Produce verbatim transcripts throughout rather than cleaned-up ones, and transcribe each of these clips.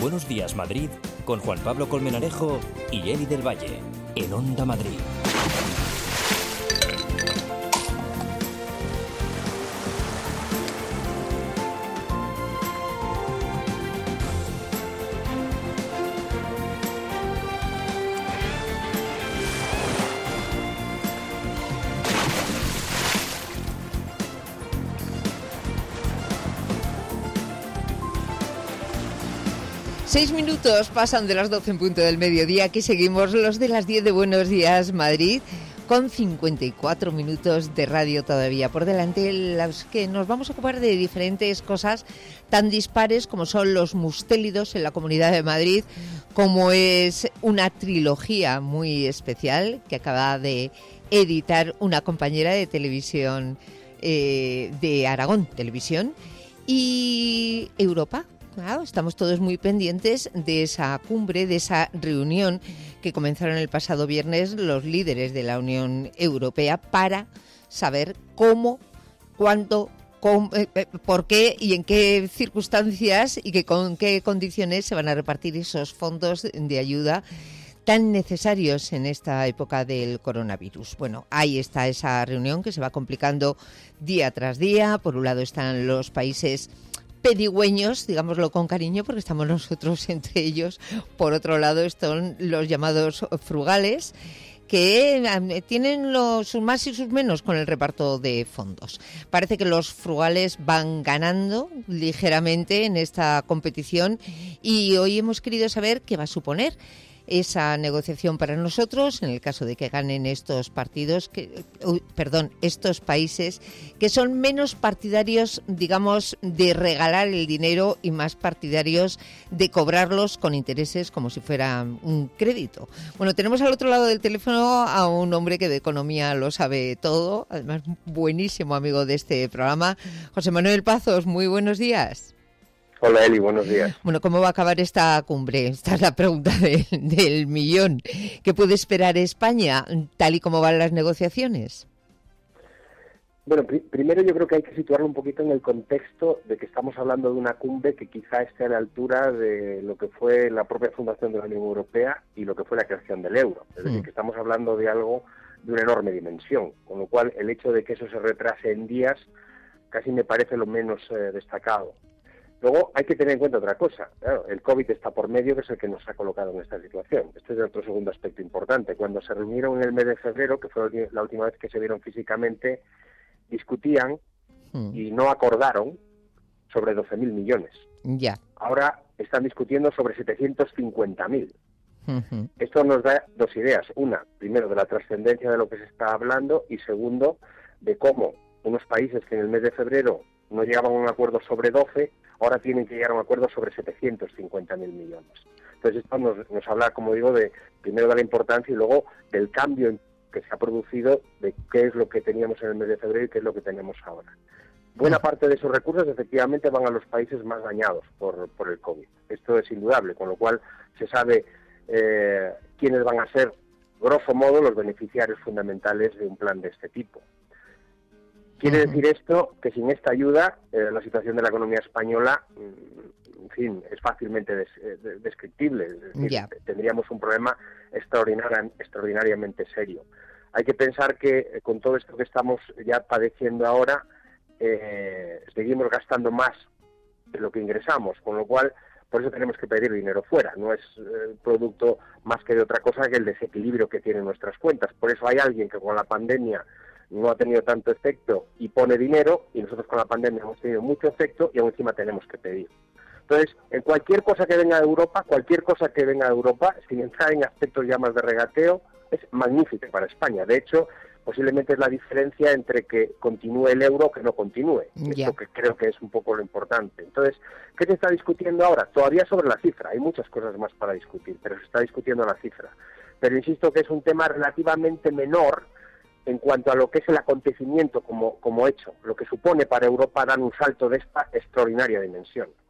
Buenos Días Madrid con Juan Pablo Colmenarejo y Eli del Valle en Onda Madrid. Seis minutos pasan de las doce en punto del mediodía. Aquí seguimos los de las diez de Buenos Días Madrid, con cincuenta y cuatro minutos de radio todavía por delante, los que nos vamos a ocupar de diferentes cosas tan dispares como son los mustélidos en la Comunidad de Madrid, como es una trilogía muy especial que acaba de editar una compañera de televisión eh, de Aragón Televisión, y Europa. Claro, estamos todos muy pendientes de esa cumbre, de esa reunión que comenzaron el pasado viernes los líderes de la Unión Europea para saber cómo, cuándo, cómo, eh, por qué y en qué circunstancias y que con qué condiciones se van a repartir esos fondos de ayuda tan necesarios en esta época del coronavirus. Bueno, ahí está esa reunión que se va complicando día tras día. Por un lado están los países pedigüeños, digámoslo con cariño, porque estamos nosotros entre ellos. Por otro lado están los llamados frugales, que tienen los, sus más y sus menos con el reparto de fondos. Parece que los frugales van ganando ligeramente en esta competición, y hoy hemos querido saber qué va a suponer esa negociación para nosotros en el caso de que ganen estos partidos, que, uy, perdón, estos países que son menos partidarios, digamos, de regalar el dinero y más partidarios de cobrarlos con intereses como si fuera un crédito. Bueno, tenemos al otro lado del teléfono a un hombre que de economía lo sabe todo, además buenísimo amigo de este programa, José Manuel Pazos. Muy buenos días. Hola Eli, buenos días. Bueno, ¿cómo va a acabar esta cumbre? Esta es la pregunta de, del millón. ¿Qué puede esperar España, tal y como van las negociaciones? Bueno, pr- primero yo creo que hay que situarlo un poquito en el contexto de que estamos hablando de una cumbre que quizá esté a la altura de lo que fue la propia fundación de la Unión Europea y lo que fue la creación del euro. Es decir, mm. que estamos hablando de algo de una enorme dimensión, con lo cual el hecho de que eso se retrase en días casi me parece lo menos eh, destacado. Luego hay que tener en cuenta otra cosa. Claro, el COVID está por medio, que es el que nos ha colocado en esta situación. Este es otro segundo aspecto importante. Cuando se reunieron en el mes de febrero, que fue la última vez que se vieron físicamente, discutían mm. y no acordaron sobre doce mil millones. Ya. Ahora están discutiendo sobre setecientos cincuenta mil. Uh-huh. Esto nos da dos ideas. Una, primero, de la trascendencia de lo que se está hablando, y segundo, de cómo unos países que en el mes de febrero no llegaban a un acuerdo sobre doce, ahora tienen que llegar a un acuerdo sobre setecientos cincuenta mil millones. Entonces esto nos, nos habla, como digo, de primero de la importancia y luego del cambio que se ha producido de qué es lo que teníamos en el mes de febrero y qué es lo que tenemos ahora. Buena parte de esos recursos efectivamente van a los países más dañados por, por el COVID. Esto es indudable, con lo cual se sabe eh, quiénes van a ser, grosso modo, los beneficiarios fundamentales de un plan de este tipo. Quiere decir esto que sin esta ayuda eh, la situación de la economía española, en fin, es fácilmente des, eh, descriptible. Es decir, yeah. tendríamos un problema extraordinaria, extraordinariamente serio. Hay que pensar que eh, con todo esto que estamos ya padeciendo ahora, eh, seguimos gastando más de lo que ingresamos, con lo cual por eso tenemos que pedir dinero fuera. No es eh, producto más que de otra cosa que el desequilibrio que tienen nuestras cuentas. Por eso hay alguien que con la pandemia no ha tenido tanto efecto y pone dinero, y nosotros con la pandemia hemos tenido mucho efecto y aún encima tenemos que pedir. Entonces, en cualquier cosa que venga de Europa, cualquier cosa que venga de Europa, sin entrar en aspectos ya más de regateo, es magnífica para España. De hecho, posiblemente es la diferencia entre que continúe el euro o que no continúe. Yeah. Esto que creo que es un poco lo importante. Entonces, ¿qué se está discutiendo ahora? Todavía sobre la cifra. Hay muchas cosas más para discutir, pero se está discutiendo la cifra. Pero insisto que es un tema relativamente menor en cuanto a lo que es el acontecimiento como, como hecho, lo que supone para Europa dar un salto de esta extraordinaria dimensión.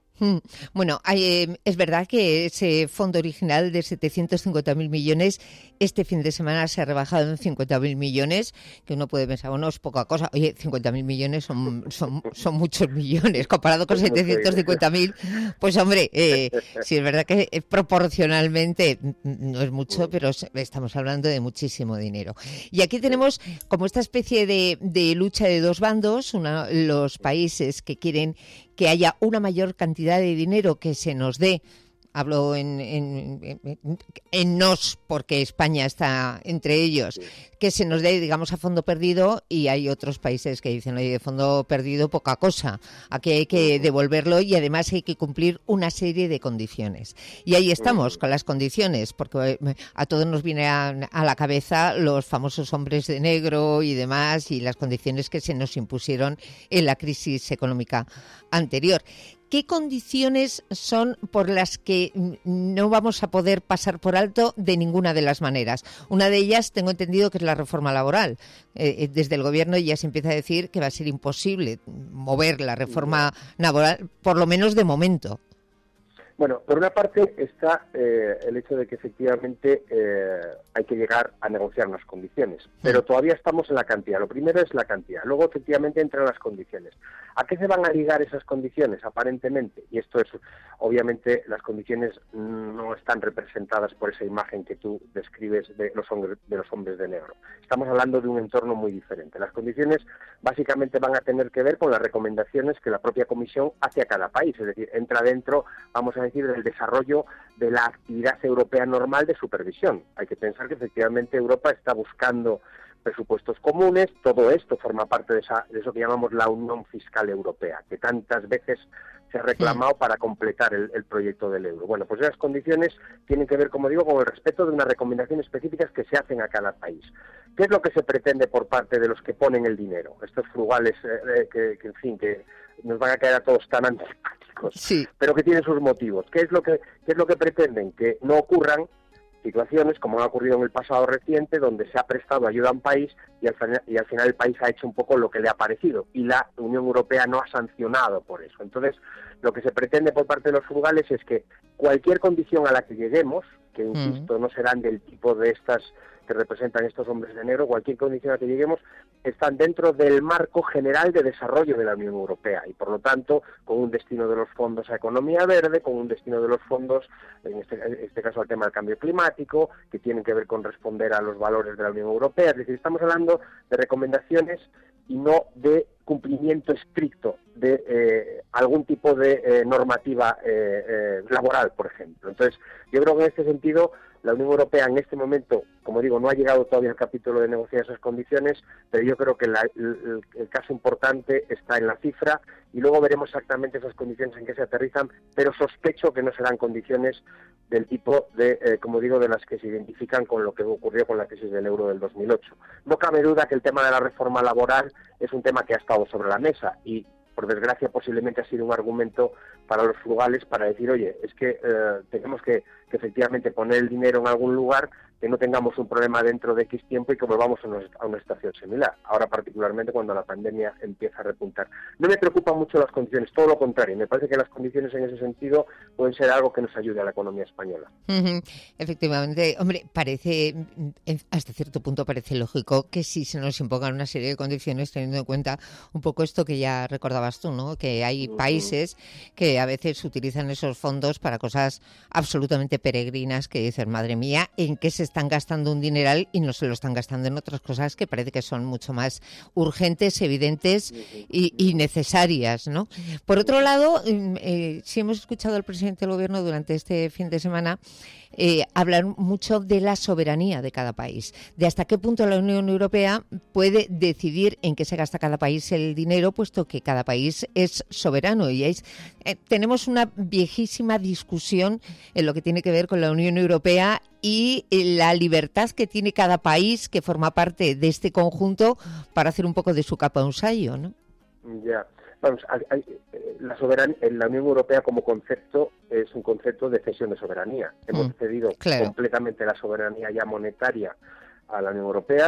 Bueno, hay, es verdad que ese fondo original de setecientos cincuenta mil millones este fin de semana se ha rebajado en cincuenta mil millones, que uno puede pensar, bueno, es poca cosa. Oye, cincuenta mil millones son, son, son muchos millones. Comparado con setecientos cincuenta mil, pues hombre, eh, sí es verdad que proporcionalmente no es mucho, pero estamos hablando de muchísimo dinero. Y aquí tenemos como esta especie de, de lucha de dos bandos, una, los países que quieren que haya una mayor cantidad de dinero que se nos dé, hablo en, en, en, en nos, porque España está entre ellos, que se nos dé, digamos, a fondo perdido, y hay otros países que dicen, oye, de fondo perdido poca cosa, aquí hay que devolverlo y además hay que cumplir una serie de condiciones. Y ahí estamos con las condiciones, porque a todos nos viene a, a la cabeza los famosos hombres de negro y demás, y las condiciones que se nos impusieron en la crisis económica anterior. ¿Qué condiciones son por las que no vamos a poder pasar por alto de ninguna de las maneras? Una de ellas, tengo entendido que es la reforma laboral. Eh, desde el Gobierno ya se empieza a decir que va a ser imposible mover la reforma laboral, por lo menos de momento. Bueno, por una parte está eh, el hecho de que efectivamente eh, hay que llegar a negociar unas condiciones, pero todavía estamos en la cantidad. Lo primero es la cantidad, luego efectivamente entran las condiciones. ¿A qué se van a ligar esas condiciones? Aparentemente, y esto es, obviamente, las condiciones no están representadas por esa imagen que tú describes de los hombres de, los hombres de negro. Estamos hablando de un entorno muy diferente. Las condiciones básicamente van a tener que ver con las recomendaciones que la propia Comisión hace a cada país, es decir, entra dentro, vamos a decir, del desarrollo de la actividad europea normal de supervisión. Hay que pensar que efectivamente Europa está buscando presupuestos comunes, todo esto forma parte de, esa, de eso que llamamos la Unión Fiscal Europea, que tantas veces se ha reclamado para completar el, el proyecto del euro. Bueno, pues esas condiciones tienen que ver, como digo, con el respeto de unas recomendaciones específicas que se hacen a cada país. ¿Qué es lo que se pretende por parte de los que ponen el dinero? Estos frugales eh, que, que, en fin, que nos van a caer a todos tan antipáticos, sí, pero que tienen sus motivos. ¿Qué es lo que, qué es lo que pretenden? Que no ocurran situaciones como ha ocurrido en el pasado reciente, donde se ha prestado ayuda a un país y al, final, y al final el país ha hecho un poco lo que le ha parecido y la Unión Europea no ha sancionado por eso. Entonces, lo que se pretende por parte de los frugales es que cualquier condición a la que lleguemos, que insisto, no serán del tipo de estas que representan estos hombres de negro, cualquier condición a la que lleguemos, están dentro del marco general de desarrollo de la Unión Europea y, por lo tanto, con un destino de los fondos a economía verde, con un destino de los fondos, en este, en este caso al tema del cambio climático, que tienen que ver con responder a los valores de la Unión Europea. Es decir, estamos hablando de recomendaciones y no de cumplimiento estricto de eh, algún tipo de eh, normativa eh, eh, laboral, por ejemplo. Entonces, yo creo que en este sentido la Unión Europea en este momento, como digo, no ha llegado todavía al capítulo de negociar esas condiciones, pero yo creo que la, el, el caso importante está en la cifra y luego veremos exactamente esas condiciones en que se aterrizan, pero sospecho que no serán condiciones del tipo de, eh, como digo, de las que se identifican con lo que ocurrió con la crisis del euro del dos mil ocho. No cabe duda que el tema de la reforma laboral es un tema que ha estado sobre la mesa y, por desgracia, posiblemente ha sido un argumento para los frugales para decir, oye, es que eh, tenemos que, que efectivamente poner el dinero en algún lugar, que no tengamos un problema dentro de X tiempo y que volvamos a una, a una situación similar. Ahora, particularmente, cuando la pandemia empieza a repuntar. No me preocupan mucho las condiciones, todo lo contrario. Me parece que las condiciones en ese sentido pueden ser algo que nos ayude a la economía española. Uh-huh. Efectivamente, hombre, parece, hasta cierto punto parece lógico que si se nos impongan una serie de condiciones, teniendo en cuenta un poco esto que ya recordabas tú, ¿no? Que hay uh-huh. países que a veces utilizan esos fondos para cosas absolutamente peregrinas que dicen, madre mía, ¿en qué se están gastando un dineral y no se lo están gastando en otras cosas que parece que son mucho más urgentes, evidentes y, y necesarias, ¿no? Por otro lado, eh, sí hemos escuchado al presidente del Gobierno durante este fin de semana eh, hablar mucho de la soberanía de cada país, de hasta qué punto la Unión Europea puede decidir en qué se gasta cada país el dinero, puesto que cada país es soberano. Y es, eh, tenemos una viejísima discusión en lo que tiene que ver con la Unión Europea y la libertad que tiene cada país que forma parte de este conjunto para hacer un poco de su capa un sayo, ¿no? Ya, vamos, hay, hay, la soberanía, la Unión Europea como concepto es un concepto de cesión de soberanía. Hemos mm, cedido claro. completamente la soberanía ya monetaria a la Unión Europea.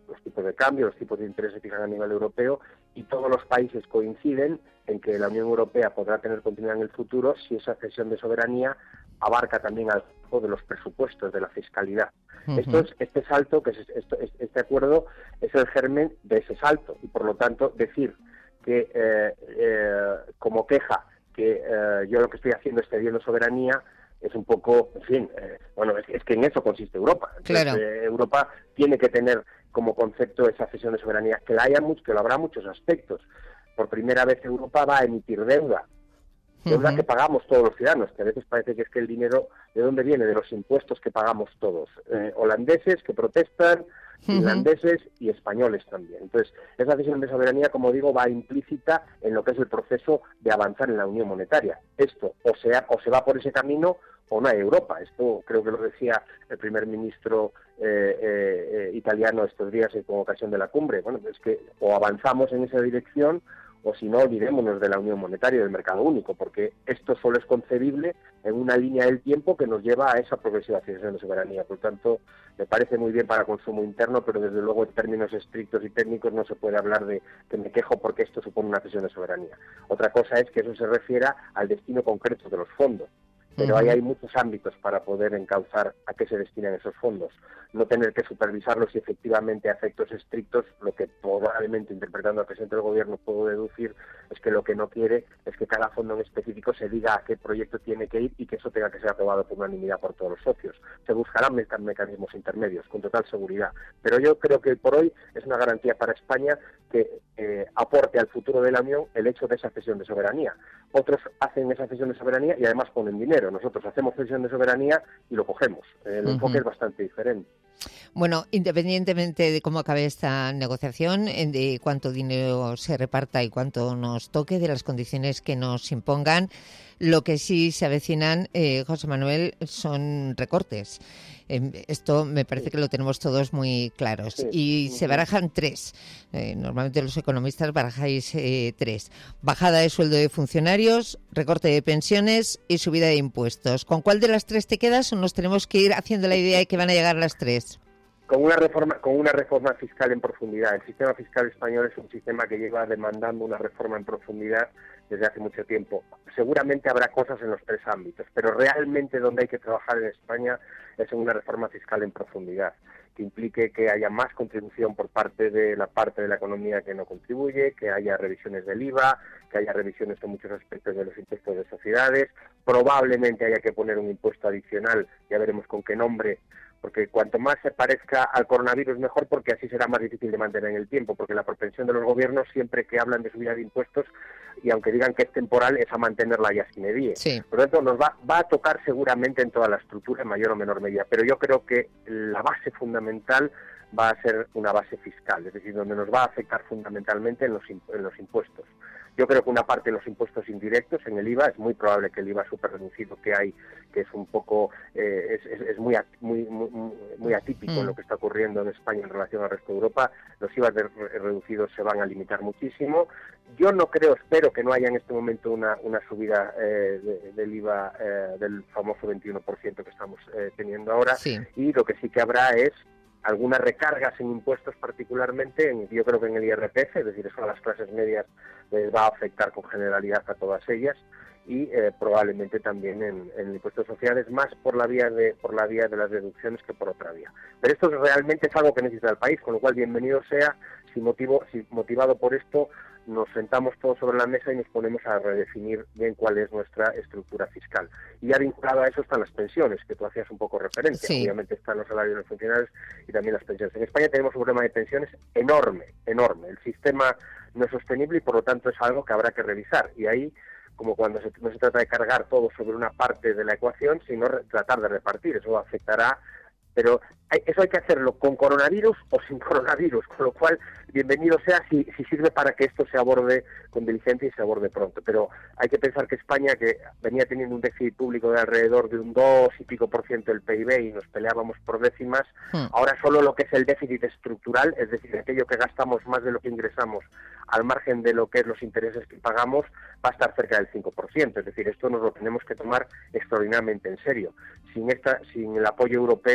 los tipos de cambio, los tipos de interés se fijan a nivel europeo y todos los países coinciden en que la Unión Europea podrá tener continuidad en el futuro si esa cesión de soberanía abarca también al campo de los presupuestos, de la fiscalidad. Uh-huh. Esto es, este salto, que es, esto, este acuerdo es el germen de ese salto y por lo tanto decir que eh, eh, como queja que eh, yo lo que estoy haciendo es cediendo soberanía es un poco, en fin, eh, bueno, es, es que en eso consiste Europa. Entonces, claro. eh, Europa tiene que tener como concepto esa cesión de soberanía, que la haya mucho, que lo habrá muchos aspectos. Por primera vez Europa va a emitir deuda, deuda uh-huh. que pagamos todos los ciudadanos, que a veces parece que es que el dinero, ¿de dónde viene? De los impuestos que pagamos todos, eh, holandeses que protestan, finlandeses uh-huh. y españoles también. Entonces, esa cesión de soberanía, como digo, va implícita en lo que es el proceso de avanzar en la unión monetaria. Esto o, sea, o se va por ese camino o no hay Europa. Esto creo que lo decía el primer ministro eh, eh, italiano estos días con ocasión de la cumbre. Bueno, es que o avanzamos en esa dirección o si no, olvidémonos de la unión monetaria y del mercado único, porque esto solo es concebible en una línea del tiempo que nos lleva a esa progresiva cesión de soberanía. Por lo tanto, me parece muy bien para consumo interno, pero desde luego en términos estrictos y técnicos no se puede hablar de que me quejo porque esto supone una cesión de soberanía. Otra cosa es que eso se refiera al destino concreto de los fondos. Pero ahí hay muchos ámbitos para poder encauzar a qué se destinan esos fondos. No tener que supervisarlos y efectivamente a efectos estrictos, lo que probablemente, interpretando al presidente del gobierno, puedo deducir, es que lo que no quiere es que cada fondo en específico se diga a qué proyecto tiene que ir y que eso tenga que ser aprobado por unanimidad por todos los socios. Se buscarán meca- mecanismos intermedios, con total seguridad. Pero yo creo que por hoy es una garantía para España que eh, aporte al futuro de la Unión el hecho de esa cesión de soberanía. Otros hacen esa cesión de soberanía y además ponen dinero. Nosotros hacemos cesión de soberanía y lo cogemos. El uh-huh. enfoque es bastante diferente. Bueno, independientemente de cómo acabe esta negociación, de cuánto dinero se reparta y cuánto nos toque, de las condiciones que nos impongan, lo que sí se avecinan, eh, José Manuel, son recortes. Eh, esto me parece sí. que lo tenemos todos muy claros. Sí. Y se barajan tres. Eh, normalmente los economistas barajáis eh, tres. Bajada de sueldo de funcionarios, recorte de pensiones y subida de impuestos. ¿Con cuál de las tres te quedas o nos tenemos que ir haciendo la idea de que van a llegar las tres? Con una reforma, con una reforma fiscal en profundidad. El sistema fiscal español es un sistema que lleva demandando una reforma en profundidad desde hace mucho tiempo. Seguramente habrá cosas en los tres ámbitos, pero realmente donde hay que trabajar en España es en una reforma fiscal en profundidad, que implique que haya más contribución por parte de la parte de la economía que no contribuye, que haya revisiones del I V A, que haya revisiones en muchos aspectos de los impuestos de sociedades, probablemente haya que poner un impuesto adicional, ya veremos con qué nombre, porque cuanto más se parezca al coronavirus mejor, porque así será más difícil de mantener en el tiempo, porque la propensión de los gobiernos siempre que hablan de subida de impuestos, y aunque digan que es temporal, es a mantenerla ya sin medida. Sí. Por lo tanto, nos va, va a tocar seguramente en toda la estructura, en mayor o menor medida, pero yo creo que la base fundamental va a ser una base fiscal, es decir, donde nos va a afectar fundamentalmente en los, en los impuestos. Yo creo que una parte de los impuestos indirectos en el I V A, es muy probable que el I V A súper reducido que hay, que es un poco, eh, es, es, es muy, muy, muy, muy atípico mm. en lo que está ocurriendo en España en relación al resto de Europa, los I V A de, reducidos se van a limitar muchísimo. Yo no creo, espero que no haya en este momento una, una subida eh, de, del I V A eh, del famoso veintiuno por ciento que estamos eh, teniendo ahora, sí. Y lo que sí que habrá es algunas recargas en impuestos, particularmente en, yo creo que en el I R P F, es decir, eso a las clases medias les va a afectar con generalidad a todas ellas, y eh, probablemente también en, en el impuesto de sociedades, más por la vía de por la vía de las deducciones que por otra vía. Pero esto realmente es algo que necesita el país, con lo cual bienvenido sea si motivo si motivado por esto nos sentamos todos sobre la mesa y nos ponemos a redefinir bien cuál es nuestra estructura fiscal. Y ya vinculado a eso están las pensiones, que tú hacías un poco referencia. Sí. Obviamente están los salarios de los funcionarios y también las pensiones. En España tenemos un problema de pensiones enorme, enorme. El sistema no es sostenible y por lo tanto es algo que habrá que revisar. Y ahí, como cuando se, no se trata de cargar todo sobre una parte de la ecuación, sino re, tratar de repartir. Eso afectará, pero hay, eso hay que hacerlo con coronavirus o sin coronavirus, con lo cual bienvenido sea si, si sirve para que esto se aborde con diligencia y se aborde pronto. Pero hay que pensar que España, que venía teniendo un déficit público de alrededor de un dos y pico por ciento del P I B y nos peleábamos por décimas, hmm. ahora solo lo que es el déficit estructural, es decir, aquello que gastamos más de lo que ingresamos al margen de lo que es los intereses que pagamos, va a estar cerca del cinco por ciento. Es decir, esto nos lo tenemos que tomar extraordinariamente en serio. Sin esta, sin el apoyo europeo,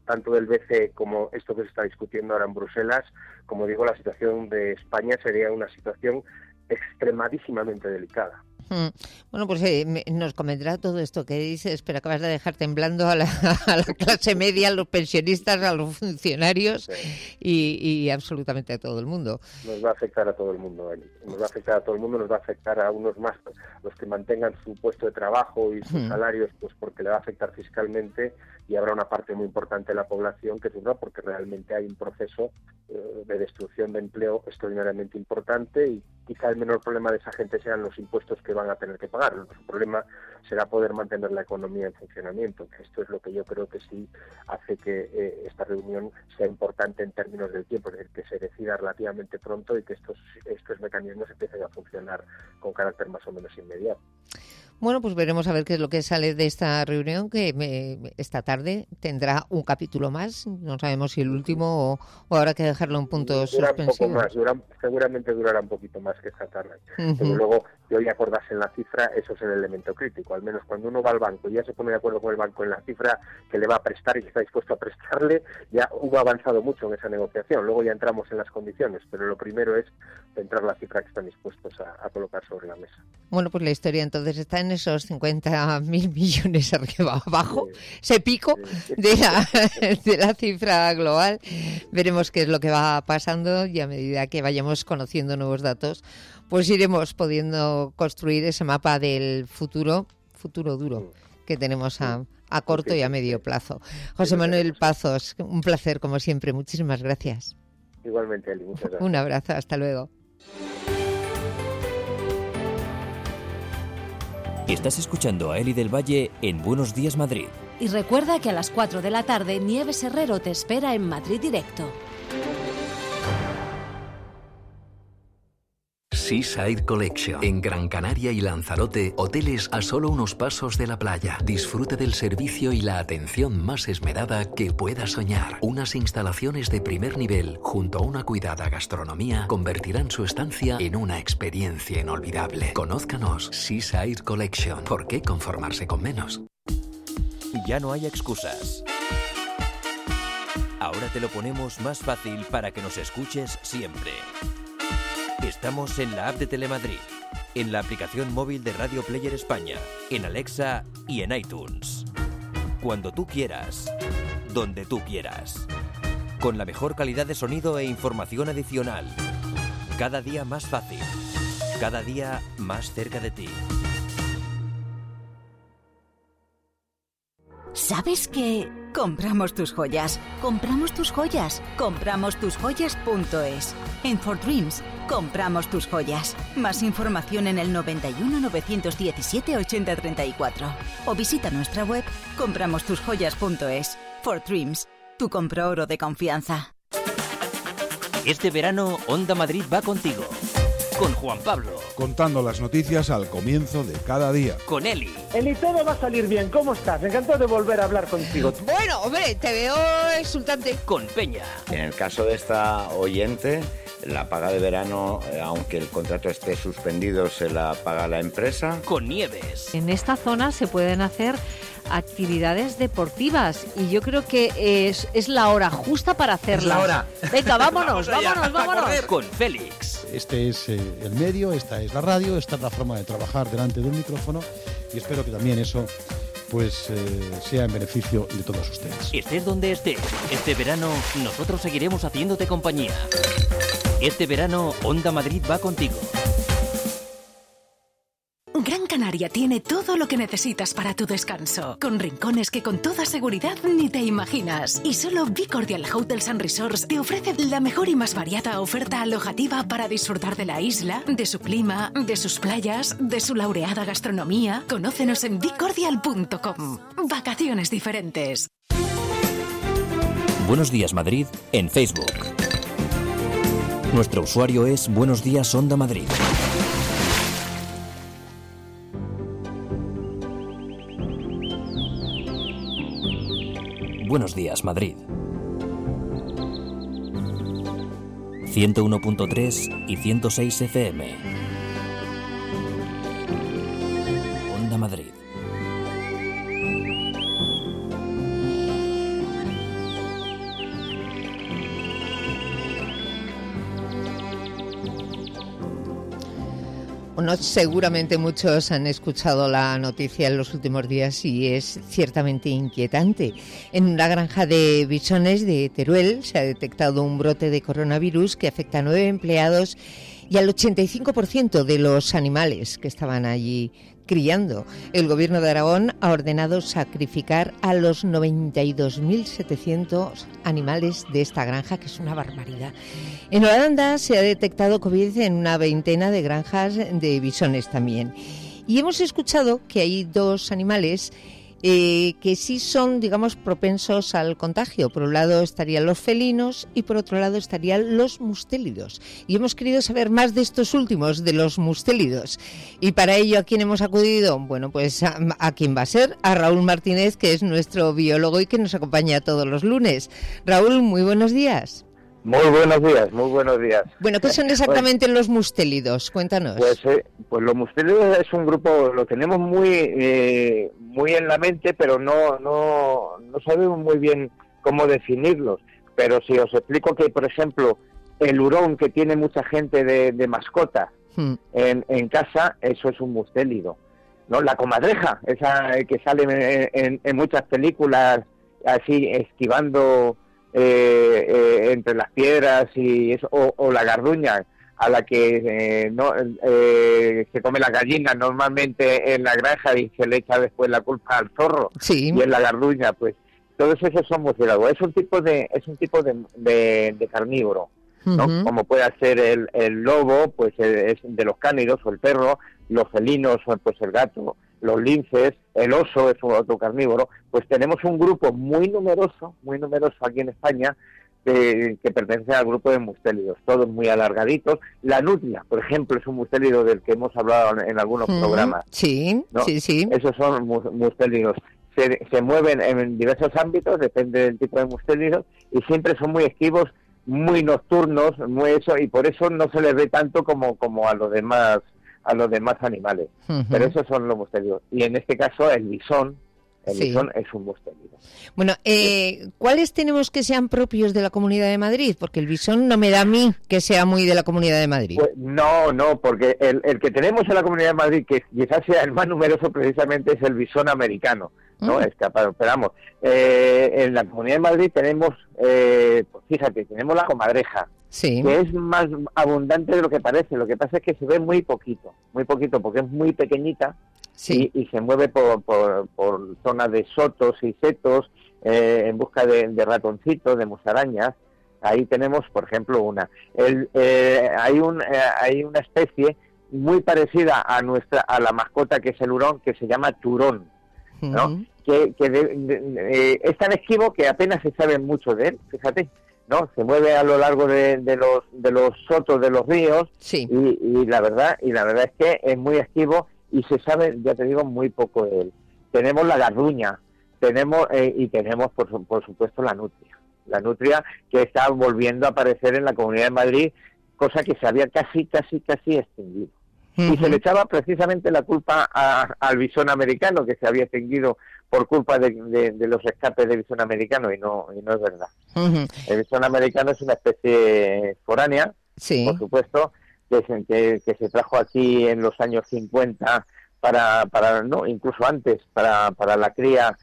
tanto del B C E como esto que se está discutiendo ahora en Bruselas, como digo, la situación de España sería una situación extremadísimamente delicada. Mm. Bueno, pues eh, me, nos comentará todo esto que dices, pero acabas de dejar temblando a la, a la clase media, a los pensionistas, a los funcionarios sí. y, y absolutamente a todo el mundo. Nos va a afectar a todo el mundo, nos va a afectar a todo el mundo, nos va a afectar a unos más, los que mantengan su puesto de trabajo y sus mm. salarios, pues porque le va a afectar fiscalmente, y habrá una parte muy importante de la población que sufra porque realmente hay un proceso eh, de destrucción de empleo extraordinariamente importante, y quizá el menor problema de esa gente sean los impuestos que van a tener que pagar. Su problema será poder mantener la economía en funcionamiento, que esto es lo que yo creo que sí hace que eh, esta reunión sea importante en términos del tiempo, es decir, que se decida relativamente pronto y que estos, estos mecanismos empiecen a funcionar con carácter más o menos inmediato. Bueno, pues veremos a ver qué es lo que sale de esta reunión, que me, esta tarde tendrá un capítulo más. No sabemos si el último o, o habrá que dejarlo en puntos dura suspensivos. Un poco más, dura, seguramente durará un poquito más que esta tarde. Uh-huh. Pero luego, de hoy acordarse en la cifra, eso es el elemento crítico. Al menos cuando uno va al banco y ya se pone de acuerdo con el banco en la cifra que le va a prestar y que está dispuesto a prestarle, ya hubo avanzado mucho en esa negociación. Luego ya entramos en las condiciones, pero lo primero es centrar la cifra que están dispuestos a, a colocar sobre la mesa. Bueno, pues la historia entonces está en esos cincuenta mil millones arriba abajo, sí, ese pico sí. de, la, de la cifra global. Veremos qué es lo que va pasando, y a medida que vayamos conociendo nuevos datos, pues iremos pudiendo construir ese mapa del futuro, futuro duro, que tenemos a, a corto y a medio plazo. José Manuel Pazos, un placer como siempre, muchísimas gracias. Igualmente, Eli, muchas gracias. Un abrazo, hasta luego. Estás escuchando a Eli del Valle en Buenos Días Madrid. Y recuerda que a las cuatro de la tarde Nieves Herrero te espera en Madrid Directo. Seaside Collection. En Gran Canaria y Lanzarote, hoteles a solo unos pasos de la playa. Disfrute del servicio y la atención más esmerada que pueda soñar. Unas instalaciones de primer nivel, junto a una cuidada gastronomía, convertirán su estancia en una experiencia inolvidable. Conózcanos, Seaside Collection. ¿Por qué conformarse con menos? Ya no hay excusas. Ahora te lo ponemos más fácil para que nos escuches siempre. Estamos en la app de Telemadrid, en la aplicación móvil de Radio Player España, en Alexa y en iTunes. Cuando tú quieras, donde tú quieras. Con la mejor calidad de sonido e información adicional. Cada día más fácil. Cada día más cerca de ti. ¿Sabes qué? Compramos tus joyas, compramos tus joyas, compramos tus joyas punto es. En For Dreams, compramos tus joyas. Más información en el noventa y uno, novecientos diecisiete, ochenta, treinta y cuatro. O visita nuestra web compramos tus joyas punto es. For Dreams, tu compro oro de confianza. Este verano, Onda Madrid va contigo. Con Juan Pablo. Contando las noticias al comienzo de cada día. Con Eli. Eli, todo va a salir bien. ¿Cómo estás? Encantado de volver a hablar contigo. Bueno, hombre, te veo exultante. Con Peña. En el caso de esta oyente, la paga de verano, aunque el contrato esté suspendido, se la paga la empresa. Con Nieves. En esta zona se pueden hacer actividades deportivas y yo creo que es, es la hora justa para hacerlas. Es la hora. Venga, vámonos, Vamos allá, vámonos, vámonos. Con Félix. Este es eh, el medio, esta es la radio, esta es la forma de trabajar delante de un micrófono, y espero que también eso pues eh, sea en beneficio de todos ustedes. Estés donde estés, este verano nosotros seguiremos haciéndote compañía. Este verano Onda Madrid va contigo. Gran Canaria tiene todo lo que necesitas para tu descanso, con rincones que con toda seguridad ni te imaginas. Y solo Be Cordial Hotels and Resorts te ofrece la mejor y más variada oferta alojativa para disfrutar de la isla, de su clima, de sus playas, de su laureada gastronomía. Conócenos en be cordial punto com. Vacaciones diferentes. Buenos Días Madrid en Facebook. Nuestro usuario es Buenos Días Onda Madrid. Buenos Días Madrid. ciento uno punto tres y ciento seis F M. Onda Madrid. Bueno, seguramente muchos han escuchado la noticia en los últimos días y es ciertamente inquietante. En una granja de bisones de Teruel se ha detectado un brote de coronavirus que afecta a nueve empleados y al ochenta y cinco por ciento de los animales que estaban allí criando. El Gobierno de Aragón ha ordenado sacrificar a los noventa y dos mil setecientos animales de esta granja, que es una barbaridad. En Holanda se ha detectado COVID en una veintena de granjas de bisones también. Y hemos escuchado que hay dos animales eh, que sí son, digamos, propensos al contagio. Por un lado estarían los felinos y por otro lado estarían los mustélidos. Y hemos querido saber más de estos últimos, de los mustélidos. Y para ello, ¿a quién hemos acudido? Bueno, pues a, a quién va a ser, a Raúl Martínez, que es nuestro biólogo y que nos acompaña todos los lunes. Raúl, muy buenos días. Muy buenos días, muy buenos días. Bueno, ¿qué son exactamente pues, los mustélidos? Cuéntanos. Pues, eh, pues los mustélidos es un grupo, lo tenemos muy eh, muy en la mente, pero no, no, no sabemos muy bien cómo definirlos. Pero si os explico que, por ejemplo, el hurón que tiene mucha gente de, de mascota hmm. en, en casa, eso es un mustélido, ¿no? La comadreja, esa que sale en, en, en muchas películas, así esquivando Eh, eh, entre las piedras y eso, o, o la garduña a la que eh, no eh, se come la gallina normalmente en la granja y se le echa después la culpa al zorro, sí. Y en la garduña, pues todos esos son murciélagos. Es un tipo de es un tipo de, de, de carnívoro, ¿no? Uh-huh. Como puede ser el, el lobo, pues es de los cánidos, o el perro, los felinos, pues el gato, los linces, el oso es otro carnívoro. Pues tenemos un grupo muy numeroso, muy numeroso aquí en España, que, que pertenece al grupo de mustélidos, todos muy alargaditos. La nutria, por ejemplo, es un mustélido del que hemos hablado en, en algunos mm, programas. Sí, ¿no? sí, sí. Esos son mustélidos. Se, se mueven en diversos ámbitos, depende del tipo de mustélidos, y siempre son muy esquivos, muy nocturnos, muy eso, y por eso no se les ve tanto como, como a los demás a los demás animales, uh-huh. Pero esos son los mustélidos. Y en este caso el bisón, el sí. bisón es un mustélido. Bueno, eh, ¿cuáles tenemos que sean propios de la Comunidad de Madrid? Porque el bisón no me da a mí que sea muy de la Comunidad de Madrid. Pues no, no, porque el, el que tenemos en la Comunidad de Madrid, que quizás sea el más numeroso precisamente, es el bisón americano, ¿no? Uh-huh. Escapado, esperamos. Eh, en la Comunidad de Madrid tenemos, eh, pues fíjate, tenemos la comadreja, sí. Que es más abundante de lo que parece. Lo que pasa es que se ve muy poquito, muy poquito, porque es muy pequeñita, sí. y, y se mueve por, por, por zonas de sotos y setos eh, en busca de, de ratoncitos, de musarañas. Ahí tenemos, por ejemplo, una. El, eh, hay, un, eh, hay una especie muy parecida a nuestra a la mascota que es el hurón, que se llama turón, ¿no? Uh-huh. Que, que de, de, de, eh, es tan esquivo que apenas se sabe mucho de él, fíjate, ¿no? Se mueve a lo largo de, de los de los sotos de los ríos, sí. y, y la verdad y la verdad es que es muy esquivo y se sabe, ya te digo, muy poco de él. Tenemos la garduña, tenemos eh, y tenemos por, por supuesto la nutria, la nutria que está volviendo a aparecer en la Comunidad de Madrid, cosa que se había casi casi casi extinguido. Uh-huh. Y se le echaba precisamente la culpa a, al bisón americano, que se había extinguido por culpa de, de, de los escapes del bisón americano, y no y no es verdad. Uh-huh. El bisón americano es una especie foránea, sí. Por supuesto, que, que, que se trajo aquí en los años cincuenta para, para no incluso antes, para, para la cría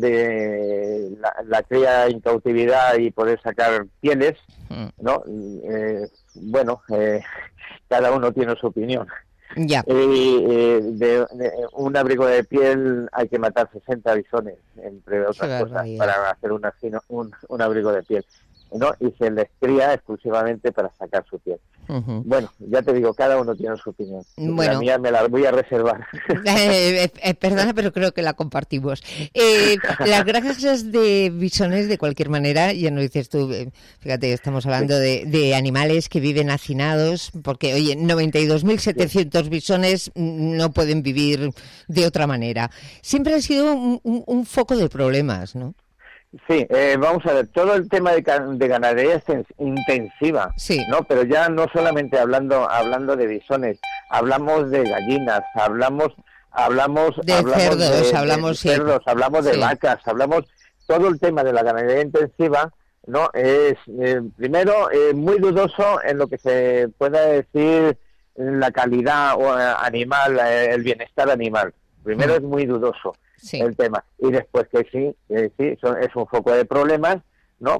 de la, la cría en cautividad y poder sacar pieles, uh-huh. ¿no? Eh, bueno, eh, cada uno tiene su opinión. Ya. Y eh, de, de un abrigo de piel hay que matar sesenta bisones, entre otras cosas, para hacer una, un, un abrigo de piel, ¿no? Y se les cría exclusivamente para sacar su piel. Uh-huh. Bueno, ya te digo, cada uno tiene su opinión. Bueno. La mía me la voy a reservar. Eh, eh, perdona, pero creo que la compartimos. Eh, las granjas de bisones, de cualquier manera, ya no dices tú, eh, fíjate, estamos hablando de, de animales que viven hacinados, porque, oye, noventa y dos mil setecientos bisones no pueden vivir de otra manera. Siempre ha sido un, un, un foco de problemas, ¿no? Sí, eh, vamos a ver, todo el tema de, de ganadería es intensiva, sí. ¿no? Pero ya no solamente hablando hablando de bisones, hablamos de gallinas, hablamos hablamos de hablamos cerdos, de, hablamos, de cerdos, sí. hablamos de sí. vacas, hablamos todo el tema de la ganadería intensiva, ¿no? Es eh, primero eh, muy dudoso en lo que se pueda decir la calidad animal, el bienestar animal. Primero mm. es muy dudoso sí. el tema, y después que sí, que sí son, es un foco de problemas, ¿no?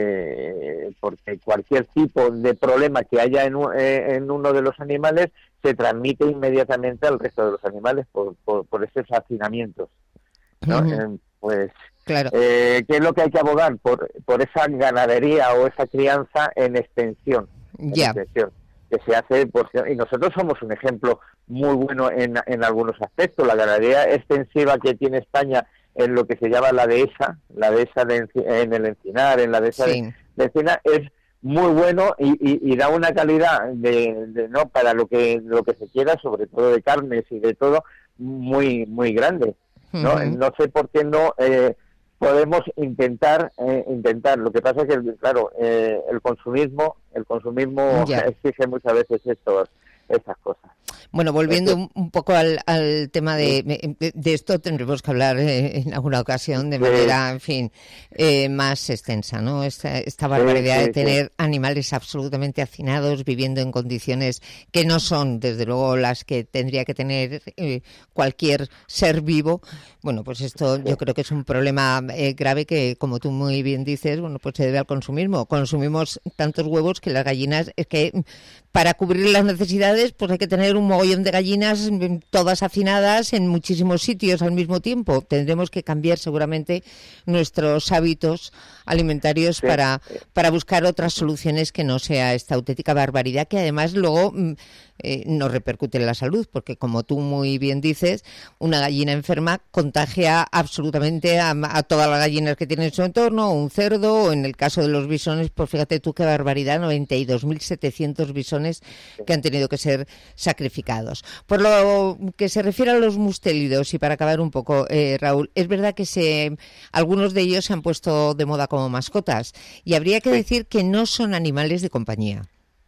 Porque porque cualquier tipo de problema que haya en, un, eh, en uno de los animales se transmite inmediatamente al resto de los animales por, por, por esos hacinamientos, ¿no? Uh-huh. eh, pues claro. eh, ¿qué es lo que hay que abogar? Por, por esa ganadería o esa crianza en extensión, en yeah. extensión que se hace, por, y nosotros somos un ejemplo muy bueno en, en algunos aspectos. La ganadería extensiva que tiene España en lo que se llama la dehesa, la dehesa de, en el Encinar, en la dehesa sí. de, de Encinar, es muy bueno y, y, y da una calidad de, de no para lo que lo que se quiera, sobre todo de carnes y de todo, muy muy grande, ¿no? Uh-huh. No sé por qué no eh, podemos intentar eh, intentar. Lo que pasa es que, claro, eh, el consumismo el consumismo yeah. exige muchas veces estos esas cosas. Bueno, volviendo un, un poco al, al tema de, de esto, tendremos que hablar eh, en alguna ocasión de manera, sí. en fin, eh, más extensa, ¿no? Esta, esta barbaridad sí, sí, de tener sí. animales absolutamente hacinados, viviendo en condiciones que no son, desde luego, las que tendría que tener eh, cualquier ser vivo. Bueno, pues esto sí. yo creo que es un problema eh, grave que, como tú muy bien dices, bueno, pues se debe al consumismo. Consumimos tantos huevos que las gallinas, es que para cubrir las necesidades, pues hay que tener un mogollón de gallinas, todas hacinadas en muchísimos sitios al mismo tiempo. Tendremos que cambiar seguramente nuestros hábitos alimentarios sí. para, para buscar otras soluciones que no sea esta auténtica barbaridad, que además luego eh, nos repercute en la salud, porque como tú muy bien dices, una gallina enferma contagia absolutamente a, a todas las gallinas que tienen en su entorno, o un cerdo, o en el caso de los bisones, pues fíjate tú qué barbaridad, noventa y dos mil setecientos bisones que han tenido que ser sacrificados. Por lo que se refiere a los mustélidos, y para acabar un poco, eh, Raúl, es verdad que se algunos de ellos se han puesto de moda como mascotas, y habría que decir que no son animales de compañía.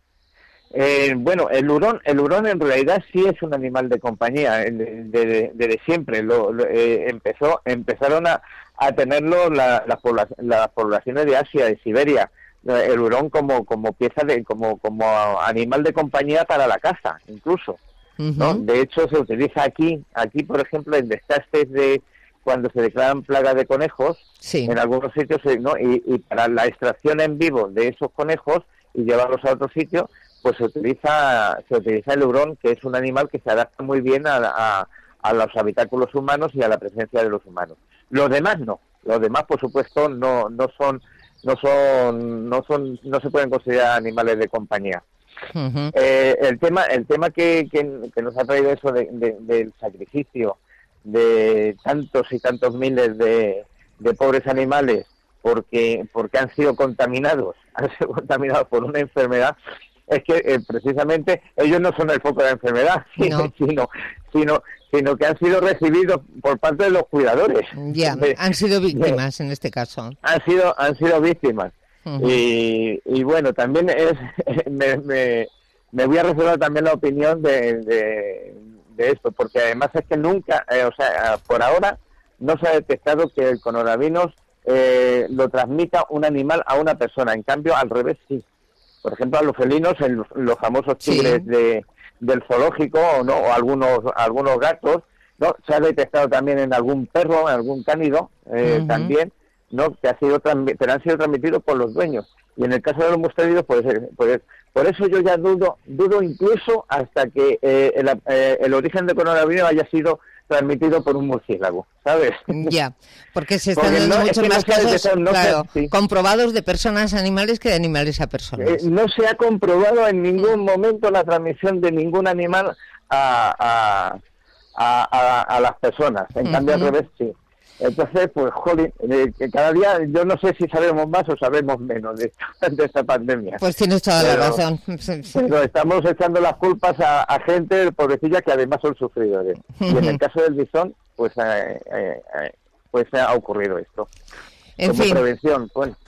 Eh, bueno, el hurón, el hurón en realidad sí es un animal de compañía, desde de, de, de siempre. Lo, lo, eh, empezó, empezaron a, a tenerlo la, la pobla, las poblaciones de Asia, de Siberia, el hurón como como pieza de, como como animal de compañía para la caza, incluso. Uh-huh. ¿No? De hecho, se utiliza aquí, aquí por ejemplo, en desastres de cuando se declaran plagas de conejos, sí. en algunos sitios, ¿no? Y, y para la extracción en vivo de esos conejos y llevarlos a otro sitio, pues se utiliza se utiliza el hurón, que es un animal que se adapta muy bien a, a, a los habitáculos humanos y a la presencia de los humanos. Los demás no, los demás por supuesto no no son no son no son no se pueden considerar animales de compañía. Uh-huh. Eh, el tema el tema que, que, que nos ha traído eso de, de, del sacrificio de tantos y tantos miles de, de pobres animales porque porque han sido contaminados han sido contaminados por una enfermedad, es que eh, precisamente ellos no son el foco de la enfermedad, sino, no. sino, sino, sino que han sido recibidos por parte de los cuidadores. Ya, de, han sido víctimas de, en este caso. Han sido, han sido víctimas. Uh-huh. y, y bueno, también es, me, me, me voy a reservar también la opinión de, de, de esto, porque además es que nunca, eh, o sea, por ahora no se ha detectado que el coronavirus eh, lo transmita un animal a una persona, en cambio al revés sí. Por ejemplo, a los felinos, en los, los famosos tigres sí. de, del zoológico, ¿no? O algunos algunos gatos, ¿no? Se ha detectado también en algún perro, en algún cánido, eh, uh-huh. también, ¿no? Que ha sido transmi- pero han sido transmitidos por los dueños. Y en el caso de los mustélidos, pues, pues por eso yo ya dudo dudo incluso hasta que eh, el, eh, el origen del coronavirus haya sido transmitido por un murciélago, ¿sabes? Ya, porque se están dando no, muchos es que más no casos eso, no claro, se, sí. comprobados de personas a animales que de animales a personas. Eh, no se ha comprobado en ningún momento la transmisión de ningún animal a, a, a, a, a las personas, en uh-huh. cambio al revés sí. Entonces, pues, joder, eh, cada día yo no sé si sabemos más o sabemos menos de esta, de esta pandemia. Pues tienes toda pero, la razón. Pero estamos echando las culpas a, a gente, pobrecilla, que además son sufridores. Uh-huh. Y en el caso del bisón, pues, eh, eh, pues ha ocurrido esto. En Como fin. prevención, bueno.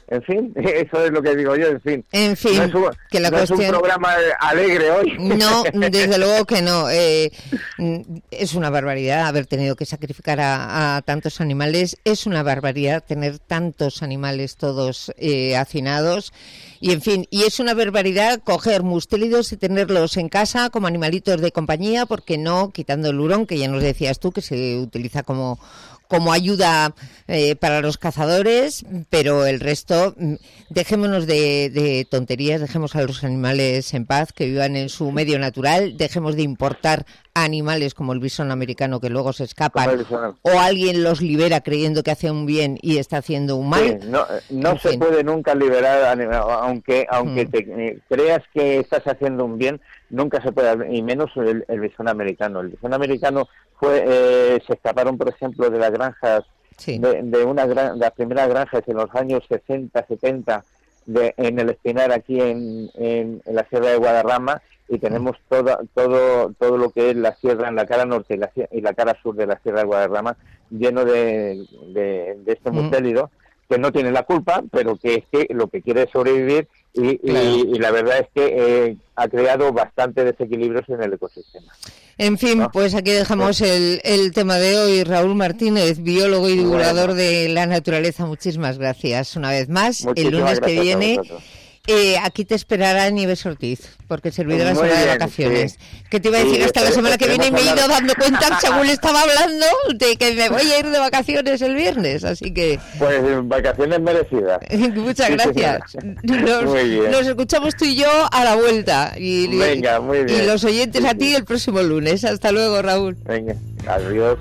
En fin, eso es lo que digo yo, en fin. En fin, no es un, que la no cuestión... es un programa alegre hoy. No, desde luego que no. Eh, es una barbaridad haber tenido que sacrificar a, a tantos animales. Es una barbaridad tener tantos animales todos eh, hacinados. Y en fin, y es una barbaridad coger mustélidos y tenerlos en casa como animalitos de compañía, porque no, quitando el hurón, que ya nos decías tú, que se utiliza como... como ayuda eh, para los cazadores, pero el resto, dejémonos de, de tonterías, dejemos a los animales en paz, que vivan en su medio natural, dejemos de importar animales como el bisón americano que luego se escapan, o alguien los libera creyendo que hace un bien y está haciendo un mal. Sí, no no se fin. puede nunca liberar, aunque aunque mm. te creas que estás haciendo un bien, nunca se puede, y menos el, el bisón americano. El bisón americano fue eh, se escaparon, por ejemplo, de las granjas, sí. de, de una gran, de las primeras granjas en los años sesenta, setenta, de, en el Espinar, aquí en, en, en la Sierra de Guadarrama, y tenemos todo todo todo lo que es la sierra en la cara norte y la, y la cara sur de la Sierra de Guadarrama lleno de, de, de este mustélido, mm. que no tiene la culpa, pero que es que lo que quiere es sobrevivir, y, claro. y, y la verdad es que eh, ha creado bastante desequilibrios en el ecosistema. En fin, ¿no? Pues aquí dejamos el, el tema de hoy. Raúl Martínez, biólogo y divulgador bueno. de la naturaleza, muchísimas gracias una vez más. Muchísimas el lunes que viene eh, aquí te esperará Nieves Ortiz, porque servidora será de vacaciones. Sí. ¿Qué te iba a decir? Sí, hasta la semana que viene, y me he ido dando cuenta, según estaba hablando, de que me voy a ir de vacaciones el viernes, así que... Pues vacaciones merecidas. Muchas gracias. Sí, nos, muy bien. Nos escuchamos tú y yo a la vuelta. Y, Venga, muy bien. Y los oyentes sí, a ti el próximo lunes. Hasta luego, Raúl. Venga, adiós.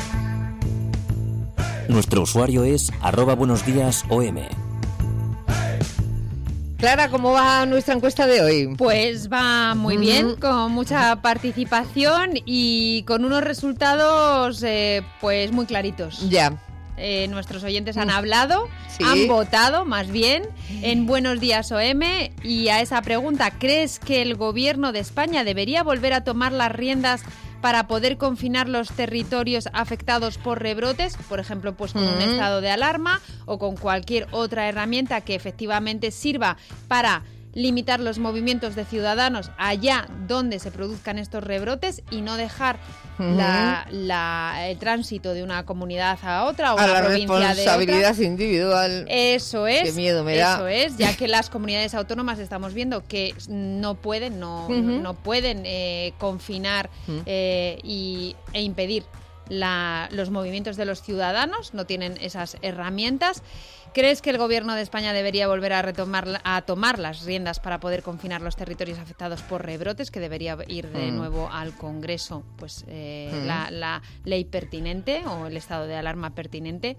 Nuestro usuario es arroba buenos días O M. Clara, ¿cómo va nuestra encuesta de hoy? Pues va muy uh-huh. bien, con mucha participación y con unos resultados eh, pues muy claritos. Ya. Eh, nuestros oyentes han hablado, ¿sí? Han votado más bien en Buenos Días O M, y a esa pregunta, ¿crees que el gobierno de España debería volver a tomar las riendas para poder confinar los territorios afectados por rebrotes, por ejemplo, pues con uh-huh. un estado de alarma o con cualquier otra herramienta que efectivamente sirva para limitar los movimientos de ciudadanos allá donde se produzcan estos rebrotes y no dejar uh-huh. la, la, el tránsito de una comunidad a otra o a una la provincia de otra. Responsabilidad individual. Eso es. Qué miedo me da. Eso es, ya que las comunidades autónomas estamos viendo que no pueden, no, uh-huh. no pueden eh, confinar uh-huh. eh, y, e impedir la, los movimientos de los ciudadanos, no tienen esas herramientas. ¿Crees que el gobierno de España debería volver a retomar a tomar las riendas para poder confinar los territorios afectados por rebrotes, que debería ir de mm. nuevo al Congreso pues eh, mm. la, la ley pertinente o el estado de alarma pertinente?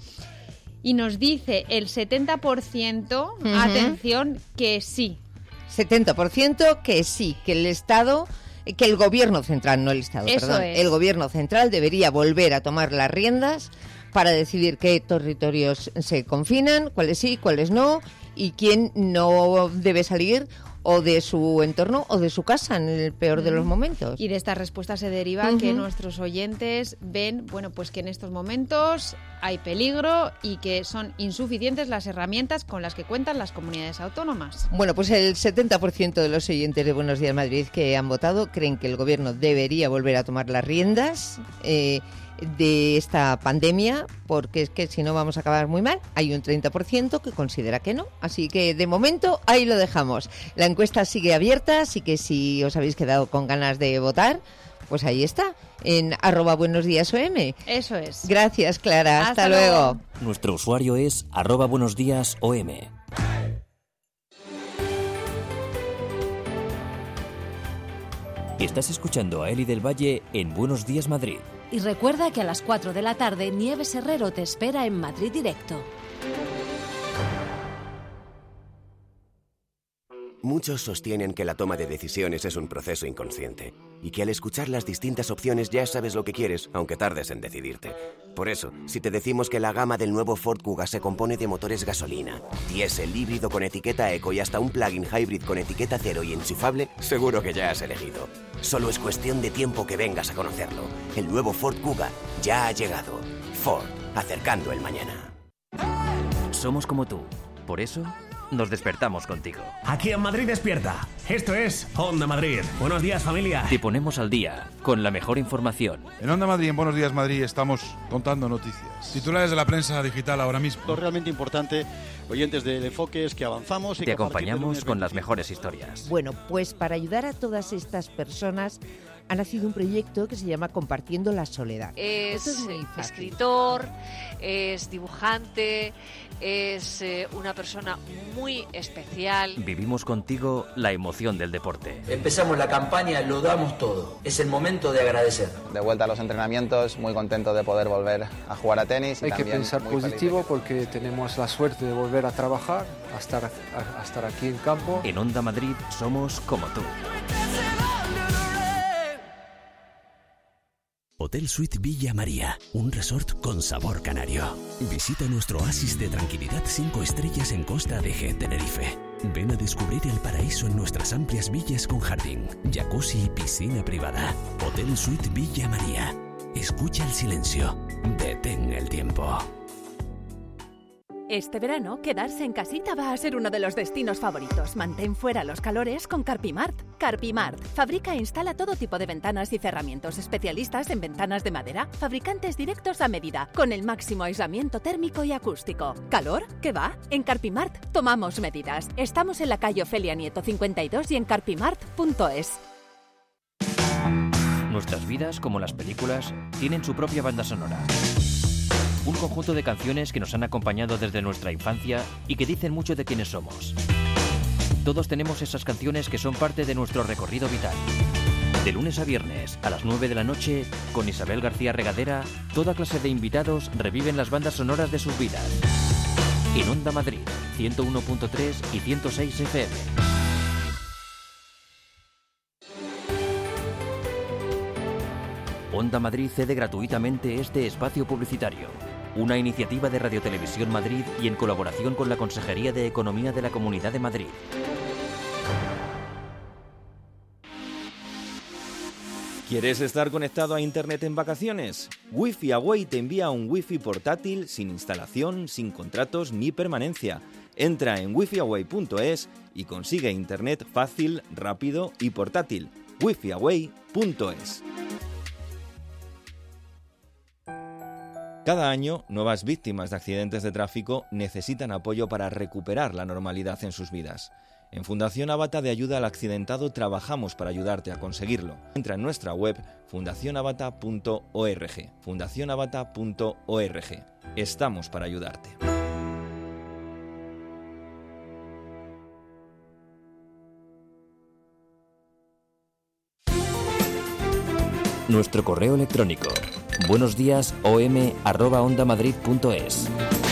Y nos dice el setenta por ciento, uh-huh. atención, que sí. setenta por ciento que sí, que el Estado... que el gobierno central, no el Estado, Eso perdón, es. el gobierno central debería volver a tomar las riendas para decidir qué territorios se confinan, cuáles sí, cuáles no, y quién no debe salir o de su entorno o de su casa en el peor de los momentos. Y de esta respuesta se deriva uh-huh. que nuestros oyentes ven, bueno, pues que en estos momentos hay peligro y que son insuficientes las herramientas con las que cuentan las comunidades autónomas. Bueno, pues el setenta por ciento de los oyentes de Buenos Días Madrid que han votado creen que el gobierno debería volver a tomar las riendas eh, de esta pandemia, porque es que si no vamos a acabar muy mal. Hay un treinta por ciento que considera que no, así que de momento ahí lo dejamos. La encuesta sigue abierta, así que si os habéis quedado con ganas de votar, pues ahí está, en arroba buenos días O M. Eso es. Gracias, Clara, hasta, hasta luego. luego. Nuestro usuario es arroba buenos días O M. Estás escuchando a Eli del Valle en Buenos Días Madrid. Y recuerda que a las cuatro de la tarde Nieves Herrero te espera en Madrid Directo. Muchos sostienen que la toma de decisiones es un proceso inconsciente y que al escuchar las distintas opciones ya sabes lo que quieres, aunque tardes en decidirte. Por eso, si te decimos que la gama del nuevo Ford Kuga se compone de motores gasolina, diésel, híbrido con etiqueta eco y hasta un plug-in hybrid con etiqueta cero y enchufable, seguro que ya has elegido. Solo es cuestión de tiempo que vengas a conocerlo. El nuevo Ford Kuga ya ha llegado. Ford, acercando el mañana. Somos como tú. Por eso, nos despertamos contigo. Aquí en Madrid despierta. Esto es Onda Madrid. Buenos días, familia. Te ponemos al día con la mejor información. En Onda Madrid, en Buenos Días Madrid, estamos contando noticias. Titulares de la prensa digital ahora mismo. Lo realmente importante, oyentes del Enfoque, es que avanzamos y Te acompañamos con las mejores historias. Bueno, pues para ayudar a todas estas personas ha nacido un proyecto que se llama Compartiendo la Soledad. Es, es escritor, es dibujante, es eh, una persona muy especial. Vivimos contigo la emoción del deporte. Empezamos la campaña, lo damos todo. Es el momento de agradecer. De vuelta a los entrenamientos, muy contento de poder volver a jugar a tenis. Y Hay también que pensar muy positivo porque tenemos la suerte de volver a trabajar, a estar, a, a estar aquí en campo. En Onda Madrid somos como tú. Hotel Suite Villa María, un resort con sabor canario. Visita nuestro oasis de tranquilidad cinco estrellas en Costa de Eje, Tenerife. Ven a descubrir el paraíso en nuestras amplias villas con jardín, jacuzzi y piscina privada. Hotel Suite Villa María. Escucha el silencio. Detén el tiempo. Este verano, quedarse en casita va a ser uno de los destinos favoritos. Mantén fuera los calores con Carpimart. Carpimart fabrica e instala todo tipo de ventanas y cerramientos, especialistas en ventanas de madera, fabricantes directos a medida, con el máximo aislamiento térmico y acústico. ¿Calor? ¿Qué va? En Carpimart tomamos medidas. Estamos en la calle Ofelia Nieto cincuenta y dos y en carpimart punto es. Nuestras vidas, como las películas, tienen su propia banda sonora. Un conjunto de canciones que nos han acompañado desde nuestra infancia y que dicen mucho de quiénes somos. Todos tenemos esas canciones que son parte de nuestro recorrido vital. De lunes a viernes, a las nueve de la noche, con Isabel García Regadera, toda clase de invitados reviven las bandas sonoras de sus vidas. En Onda Madrid, ciento uno punto tres y ciento seis F M. Onda Madrid cede gratuitamente este espacio publicitario. Una iniciativa de Radio Televisión Madrid y en colaboración con la Consejería de Economía de la Comunidad de Madrid. ¿Quieres estar conectado a Internet en vacaciones? Wi-Fi Away te envía un Wi-Fi portátil sin instalación, sin contratos ni permanencia. Entra en wifi away punto es y consigue Internet fácil, rápido y portátil. wifi away punto es. Cada año, nuevas víctimas de accidentes de tráfico necesitan apoyo para recuperar la normalidad en sus vidas. En Fundación Avata de Ayuda al Accidentado trabajamos para ayudarte a conseguirlo. Entra en nuestra web fundación avata punto org. fundación avata punto org. Estamos para ayudarte. Nuestro correo electrónico buenos días o m arroba ondamadrid punto es.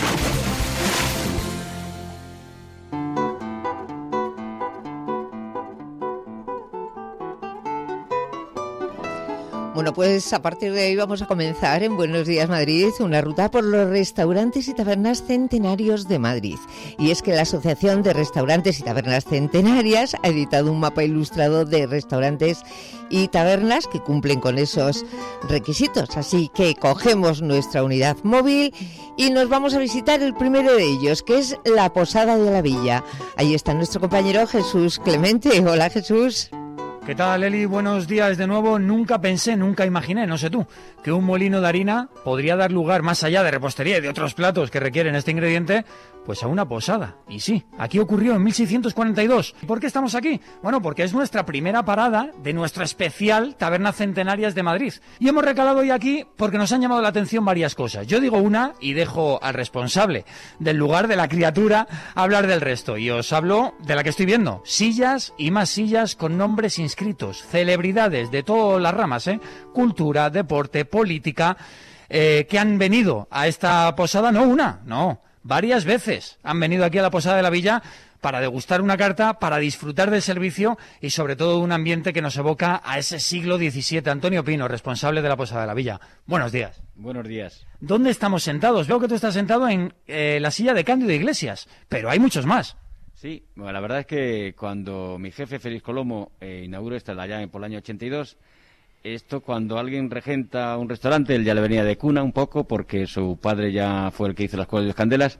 Bueno, pues a partir de hoy vamos a comenzar en Buenos Días Madrid una ruta por los restaurantes y tabernas centenarios de Madrid. Y es que la Asociación de Restaurantes y Tabernas Centenarias ha editado un mapa ilustrado de restaurantes y tabernas que cumplen con esos requisitos. Así que cogemos nuestra unidad móvil y nos vamos a visitar el primero de ellos, que es la Posada de la Villa. Ahí está nuestro compañero Jesús Clemente. Hola, Jesús. ¿Qué tal, Eli? Buenos días de nuevo. Nunca pensé, nunca imaginé, no sé tú, que un molino de harina podría dar lugar, más allá de repostería y de otros platos que requieren este ingrediente, pues a una posada. Y sí, aquí ocurrió en mil seiscientos cuarenta y dos. ¿Por qué estamos aquí? Bueno, porque es nuestra primera parada de nuestra especial Tabernas Centenarias de Madrid. Y hemos recalado hoy aquí porque nos han llamado la atención varias cosas. Yo digo una y dejo al responsable del lugar, de la criatura, hablar del resto. Y os hablo de la que estoy viendo. Sillas y más sillas con nombres inscritos. Celebridades de todas las ramas, ¿eh? Cultura, deporte, política, eh, que han venido a esta posada, no una, no, varias veces han venido aquí a la Posada de la Villa para degustar una carta, para disfrutar del servicio y sobre todo un ambiente que nos evoca a ese siglo diecisiete. Antonio Pino, responsable de la Posada de la Villa. Buenos días. Buenos días. ¿Dónde estamos sentados? Veo que tú estás sentado en eh, la silla de Cándido Iglesias, pero hay muchos más. Sí, bueno, la verdad es que cuando mi jefe Félix Colomo eh, inauguró esta allá por el año ochenta y dos, esto cuando alguien regenta un restaurante, él ya le venía de cuna un poco porque su padre ya fue el que hizo las Cuevas de las Candelas,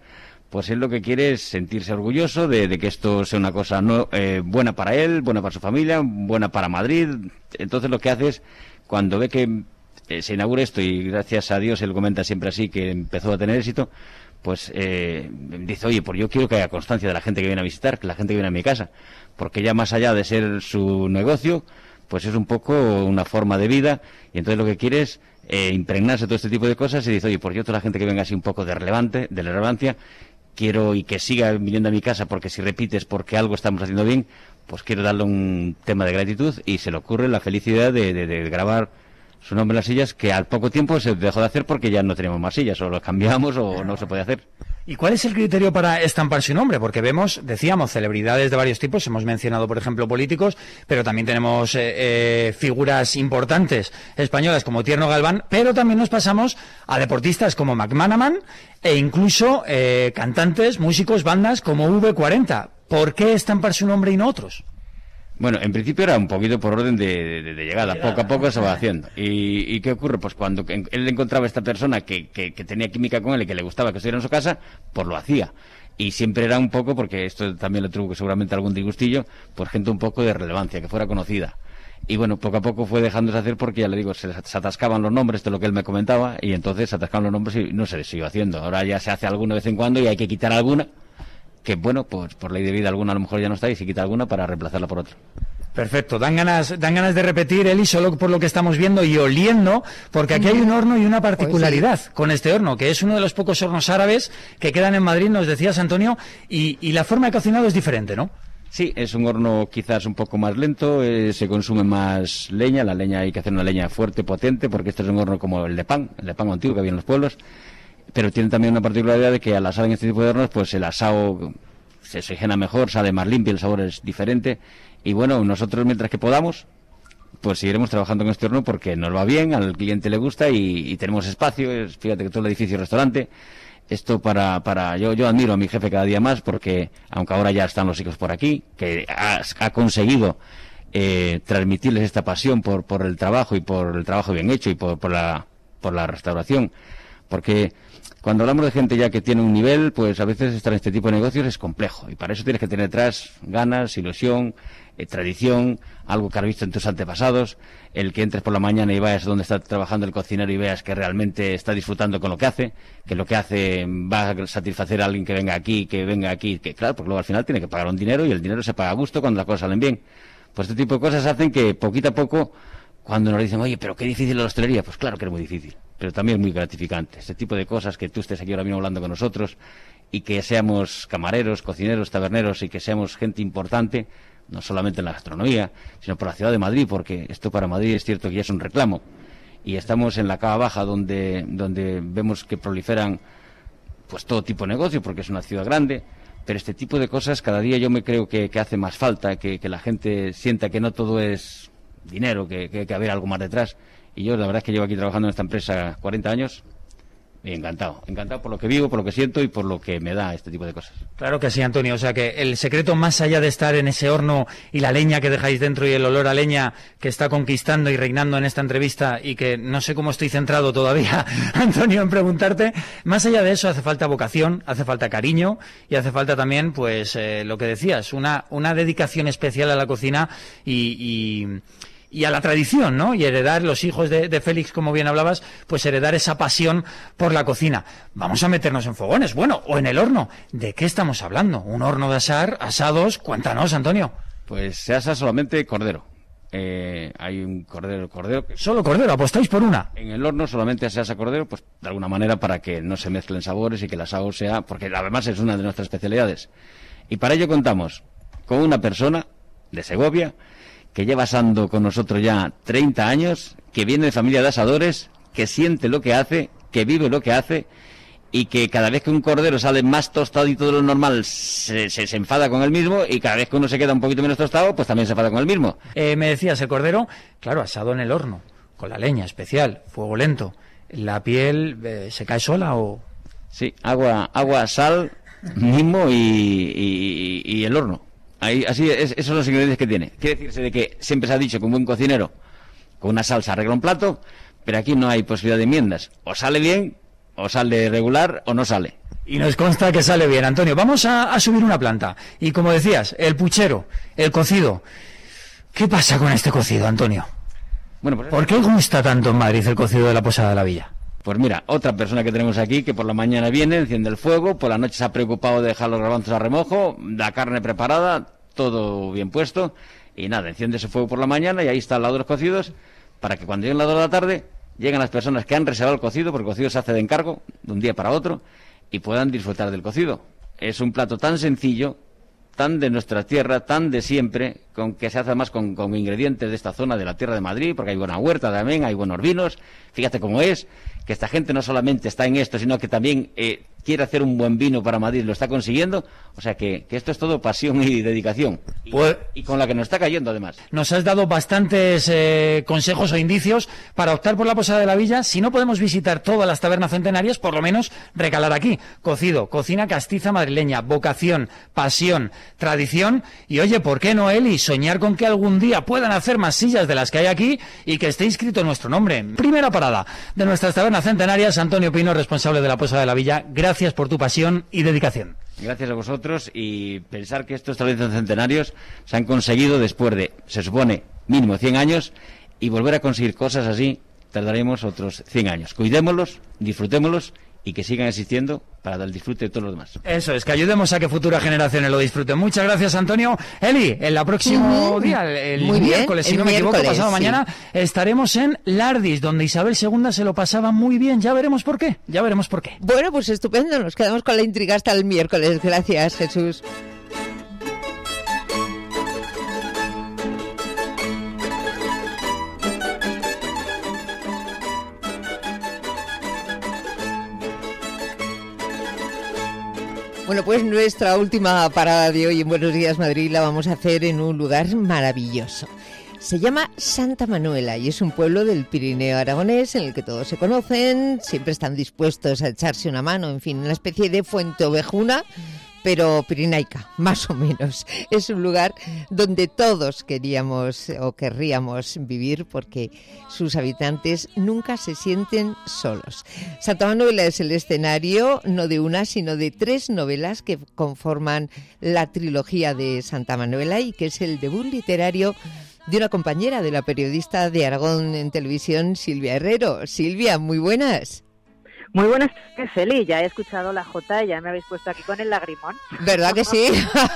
pues él lo que quiere es sentirse orgulloso de, de que esto sea una cosa no, eh, buena para él, buena para su familia, buena para Madrid. Entonces lo que hace es, cuando ve que eh, se inaugura esto, y gracias a Dios él comenta siempre así, que empezó a tener éxito, pues eh, dice, oye, pues yo quiero que haya constancia de la gente que viene a visitar, que la gente que viene a mi casa, porque ya más allá de ser su negocio, pues es un poco una forma de vida, y entonces lo que quiere es eh, impregnarse de todo este tipo de cosas, y dice, oye, pues yo toda la gente que venga así un poco de relevante, de relevancia, quiero y que siga viniendo a mi casa, porque si repites porque algo estamos haciendo bien, pues quiero darle un tema de gratitud, y se le ocurre la felicidad de, de, de grabar su nombre en las sillas, que al poco tiempo se dejó de hacer porque ya no teníamos más sillas, o los cambiamos o no se puede hacer. ¿Y cuál es el criterio para estampar su nombre? Porque vemos, decíamos, celebridades de varios tipos, hemos mencionado, por ejemplo, políticos, pero también tenemos eh, eh, figuras importantes españolas como Tierno Galván, pero también nos pasamos a deportistas como McManaman e incluso eh, cantantes, músicos, bandas como V cuarenta. ¿Por qué estampar su nombre y no otros? Bueno, en principio era un poquito por orden de, de, de llegada, poco a poco se va haciendo. ¿Y, y qué ocurre? Pues cuando él encontraba a esta persona que, que, que tenía química con él y que le gustaba que estuviera en su casa, pues lo hacía. Y siempre era un poco, porque esto también le tuvo seguramente algún disgustillo, pues gente un poco de relevancia, que fuera conocida. Y bueno, poco a poco fue dejándose hacer porque, ya le digo, se, se atascaban los nombres, de lo que él me comentaba, y entonces se atascaban los nombres y no se les siguió haciendo. Ahora ya se hace alguna de vez en cuando y hay que quitar alguna, que bueno, pues por ley de vida alguna a lo mejor ya no está y se quita alguna para reemplazarla por otra. Perfecto, dan ganas, dan ganas de repetir, Eli, solo por lo que estamos viendo y oliendo, porque aquí hay un horno y una particularidad pues sí. con este horno, que es uno de los pocos hornos árabes que quedan en Madrid, nos decías, Antonio, y, y la forma de cocinado es diferente, ¿no? Sí, es un horno quizás un poco más lento, eh, se consume más leña, la leña hay que hacer una leña fuerte, potente, porque este es un horno como el de pan, el de pan antiguo que había en los pueblos, pero tiene también una particularidad de que al asar en este tipo de hornos, pues el asado se oxigena mejor, sale más limpio, el sabor es diferente. Y bueno, nosotros mientras que podamos, pues seguiremos trabajando con este horno porque nos va bien, al cliente le gusta y, y tenemos espacio. Es, fíjate que todo el edificio es restaurante. Esto para, para yo, yo admiro a mi jefe cada día más porque, aunque ahora ya están los hijos por aquí, que ha, ha conseguido eh, transmitirles esta pasión por, por el trabajo y por el trabajo bien hecho y por, por, la, por la restauración. Porque cuando hablamos de gente ya que tiene un nivel, pues a veces estar en este tipo de negocios es complejo. Y para eso tienes que tener detrás ganas, ilusión, eh, tradición, algo que has visto en tus antepasados. El que entres por la mañana y vayas donde está trabajando el cocinero y veas que realmente está disfrutando con lo que hace, que lo que hace va a satisfacer a alguien que venga aquí, que venga aquí, que claro, porque luego al final tiene que pagar un dinero y el dinero se paga a gusto cuando las cosas salen bien. Pues este tipo de cosas hacen que poquito a poco, cuando nos dicen, oye, pero qué difícil la hostelería, pues claro que es muy difícil, pero también muy gratificante. Este tipo de cosas, que tú estés aquí ahora mismo hablando con nosotros y que seamos camareros, cocineros, taberneros y que seamos gente importante, no solamente en la gastronomía, sino por la ciudad de Madrid, porque esto para Madrid es cierto que ya es un reclamo. Y estamos en la Cava Baja donde, donde vemos que proliferan pues todo tipo de negocio, porque es una ciudad grande, pero este tipo de cosas cada día yo me creo que, que hace más falta, que, que la gente sienta que no todo es dinero, que, que hay que haber algo más detrás. Y yo la verdad es que llevo aquí trabajando en esta empresa cuarenta años y encantado, encantado por lo que vivo, por lo que siento y por lo que me da este tipo de cosas. Claro que sí, Antonio, o sea que el secreto, más allá de estar en ese horno y la leña que dejáis dentro y el olor a leña que está conquistando y reinando en esta entrevista, y que no sé cómo estoy centrado todavía, Antonio, en preguntarte, más allá de eso hace falta vocación, hace falta cariño y hace falta también, pues, eh, lo que decías, una, una dedicación especial a la cocina y... y y a la tradición, ¿no? Y heredar, los hijos de, de Félix, como bien hablabas, pues heredar esa pasión por la cocina. Vamos a meternos en fogones, bueno, o en el horno. ¿De qué estamos hablando? ¿Un horno de asar, asados? Cuéntanos, Antonio. Pues se asa solamente cordero. Eh, hay un cordero, cordero... Que... ¿Solo cordero? ¿Apostáis por una? En el horno solamente se asa cordero, pues de alguna manera para que no se mezclen sabores y que el asado sea... Porque además es una de nuestras especialidades. Y para ello contamos con una persona de Segovia que lleva asando con nosotros ya treinta años, que viene de familia de asadores, que siente lo que hace, que vive lo que hace, y que cada vez que un cordero sale más tostadito de lo normal, se, se, se enfada con él mismo, y cada vez que uno se queda un poquito menos tostado, pues también se enfada con él mismo. Eh, me decías, el cordero, claro, asado en el horno, con la leña especial, fuego lento. ¿La piel eh, se cae sola o...? Sí, agua, agua, sal, mimo y, y, y el horno. Ahí, así es, esos son los ingredientes que tiene. Quiere decirse de que siempre se ha dicho que un buen cocinero con una salsa arregla un plato, pero aquí no hay posibilidad de enmiendas. O sale bien, o sale regular, o no sale. Y nos consta que sale bien, Antonio. Vamos a, a subir una planta. Y como decías, el puchero, el cocido. ¿Qué pasa con este cocido, Antonio? Bueno, pues ¿Por qué gusta tanto en Madrid el cocido de la Posada de la Villa? Pues mira, otra persona que tenemos aquí que por la mañana viene, enciende el fuego, por la noche se ha preocupado de dejar los garbanzos a remojo, la carne preparada, todo bien puesto, y nada, enciende ese fuego por la mañana y ahí está al lado de los cocidos, para que cuando lleguen las dos de la tarde, lleguen las personas que han reservado el cocido, porque el cocido se hace de encargo, de un día para otro, y puedan disfrutar del cocido. Es un plato tan sencillo, tan de nuestra tierra, tan de siempre, con que se hace además con, con ingredientes de esta zona de la tierra de Madrid, porque hay buena huerta también, hay buenos vinos, fíjate cómo es, que esta gente no solamente está en esto, sino que también eh, quiere hacer un buen vino para Madrid, lo está consiguiendo, o sea que, que esto es todo pasión y dedicación, y, pues, y con la que nos está cayendo además. Nos has dado bastantes eh, consejos o indicios para optar por la Posada de la Villa. Si no podemos visitar todas las tabernas centenarias, por lo menos recalar aquí. Cocido, cocina castiza madrileña, vocación, pasión, tradición, y oye, ¿por qué no, Eli? Soñar con que algún día puedan hacer más sillas de las que hay aquí y que esté inscrito nuestro nombre. Primera parada de nuestras tabernas centenarias, Antonio Pino, responsable de la Posada de la Villa. Gracias por tu pasión y dedicación. Gracias a vosotros, y pensar que estos establecimientos centenarios se han conseguido después de, se supone, mínimo cien años, y volver a conseguir cosas así tardaremos otros cien años. Cuidémoslos, disfrutémoslos y que sigan existiendo para el disfrute de todos los demás. Eso es, que ayudemos a que futuras generaciones lo disfruten. Muchas gracias, Antonio. Eli, en el próximo uh-huh. día, el Muy miércoles, bien, si no me equivoco, pasado sí. mañana, estaremos en Lardis, donde Isabel segunda se lo pasaba muy bien. Ya veremos por qué, ya veremos por qué. Bueno, pues estupendo, nos quedamos con la intriga hasta el miércoles. Gracias, Jesús. Bueno, pues nuestra última parada de hoy en Buenos Días Madrid la vamos a hacer en un lugar maravilloso. Se llama Santa Manuela y es un pueblo del Pirineo aragonés en el que todos se conocen, siempre están dispuestos a echarse una mano, en fin, una especie de Fuenteovejuna, pero pirinaica, más o menos. Es un lugar donde todos queríamos o querríamos vivir porque sus habitantes nunca se sienten solos. Santa Manuela es el escenario no de una, sino de tres novelas que conforman la trilogía de Santa Manuela y que es el debut literario de una compañera de la periodista de Aragón en Televisión, Silvia Herrero. Silvia, muy buenas. Muy buenas tardes, Eli. Ya he escuchado la Jota y ya me habéis puesto aquí con el lagrimón. ¿Verdad que sí?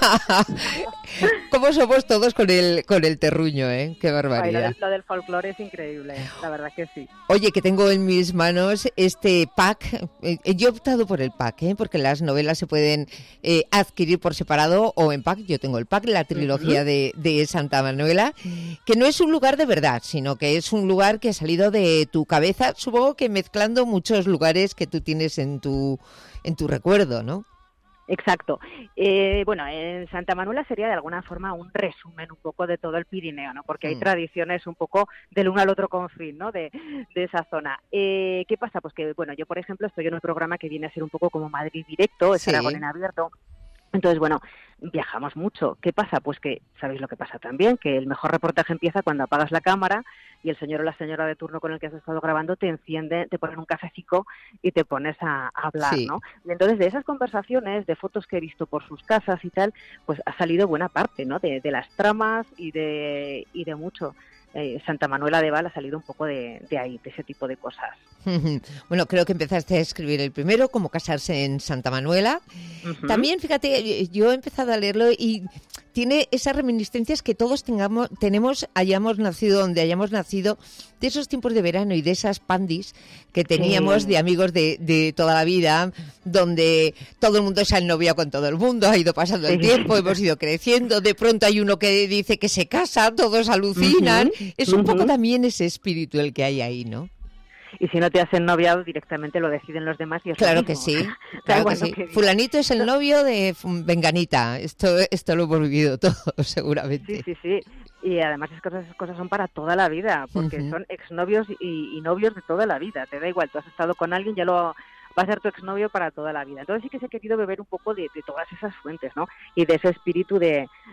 ¿Cómo somos todos con el con el terruño, eh? Qué barbaridad. Ay, lo, lo del folclore es increíble, la verdad que sí. Oye, que tengo en mis manos este pack. Eh, yo he optado por el pack, ¿eh? Porque las novelas se pueden eh, adquirir por separado o en pack. Yo tengo el pack, la trilogía uh-huh. de, de Santa Manuela, que no es un lugar de verdad, sino que es un lugar que ha salido de tu cabeza, supongo que mezclando muchos lugares que tú tienes en tu en tu recuerdo, ¿no? Exacto. Eh, bueno, en Santa Manuela sería de alguna forma un resumen un poco de todo el Pirineo, ¿no? Porque hay mm. tradiciones un poco del uno al otro confín, ¿no? De, de esa zona. Eh, ¿Qué pasa? Pues que, bueno, yo por ejemplo estoy en un programa que viene a ser un poco como Madrid Directo, es sí. Aragón en abierto. Entonces, bueno, viajamos mucho. ¿Qué pasa? Pues que, ¿sabéis lo que pasa también? Que el mejor reportaje empieza cuando apagas la cámara y el señor o la señora de turno con el que has estado grabando te enciende, te ponen un cafecito y te pones a, a hablar, sí. ¿no? Y entonces de esas conversaciones, de fotos que he visto por sus casas y tal, pues ha salido buena parte, ¿no? De, de las tramas y de, y de mucho. Eh, Santa Manuela de Val ha salido un poco de, de ahí, de ese tipo de cosas. Bueno, creo que empezaste a escribir el primero, como casarse en Santa Manuela. Uh-huh. También, fíjate, yo he empezado a leerlo y tiene esas reminiscencias que todos tengamos, tenemos, hayamos nacido donde hayamos nacido, de esos tiempos de verano y de esas pandis que teníamos sí. de amigos de, de toda la vida, donde todo el mundo se ha ennoviado con todo el mundo, ha ido pasando el sí. tiempo, hemos ido creciendo, de pronto hay uno que dice que se casa, todos alucinan. Uh-huh. Es un uh-huh. poco también ese espíritu el que hay ahí, ¿no? Y si no te has ennoviado, directamente lo deciden los demás y es Claro lo que mismo. sí, claro bueno, que sí. Que Fulanito es el novio de Venganita. Esto esto lo hemos vivido todos, seguramente. Sí, sí, sí. Y además esas cosas, esas cosas son para toda la vida, porque uh-huh. son exnovios y, y novios de toda la vida. Te da igual, tú has estado con alguien, ya lo va a ser tu exnovio para toda la vida. Entonces sí que se ha querido beber un poco de, de todas esas fuentes, ¿no? Y de ese espíritu de,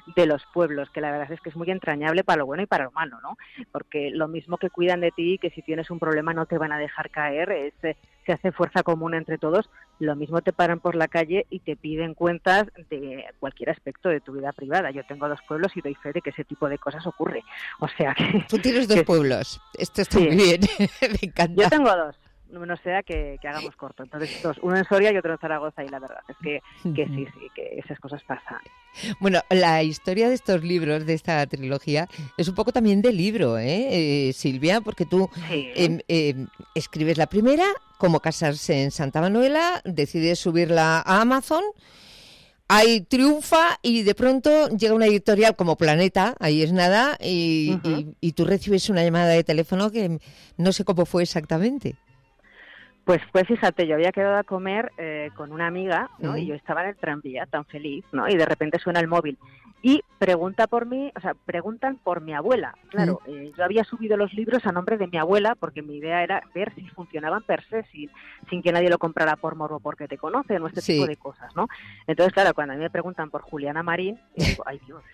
de los pueblos, que la verdad es que es muy entrañable para lo bueno y para lo malo, ¿no? Porque lo mismo que cuidan de ti, que si tienes un problema no te van a dejar caer, es, eh, se hace fuerza común entre todos, lo mismo te paran por la calle y te piden cuentas de cualquier aspecto de tu vida privada. Yo tengo dos pueblos y doy fe de que ese tipo de cosas ocurre. O sea que... Tú tienes dos que, pueblos, esto está sí. muy bien, me encanta. Yo tengo dos. No sea que, que hagamos corto. Entonces, dos, uno en Soria y otro en Zaragoza, y la verdad es que, que sí, sí, que esas cosas pasan. Bueno, la historia de estos libros, de esta trilogía, es un poco también de libro, ¿eh, eh Silvia? Porque tú sí. eh, eh, escribes la primera, Cómo casarse en Santa Manuela, decides subirla a Amazon, ahí triunfa y de pronto llega una editorial como Planeta, ahí es nada, y, uh-huh. y, y tú recibes una llamada de teléfono que no sé cómo fue exactamente. Pues, pues fíjate, yo había quedado a comer eh, con una amiga, ¿no? Mm. Y yo estaba en el tranvía, tan feliz, ¿no? Y de repente suena el móvil. Y pregunta por mí, o sea, preguntan por mi abuela. Claro, mm. eh, yo había subido los libros a nombre de mi abuela porque mi idea era ver si funcionaban per se, sin, sin que nadie lo comprara por morbo porque te conocen o este sí. tipo de cosas, ¿no? Entonces, claro, cuando a mí me preguntan por Juliana Marín, yo digo, ay Dios,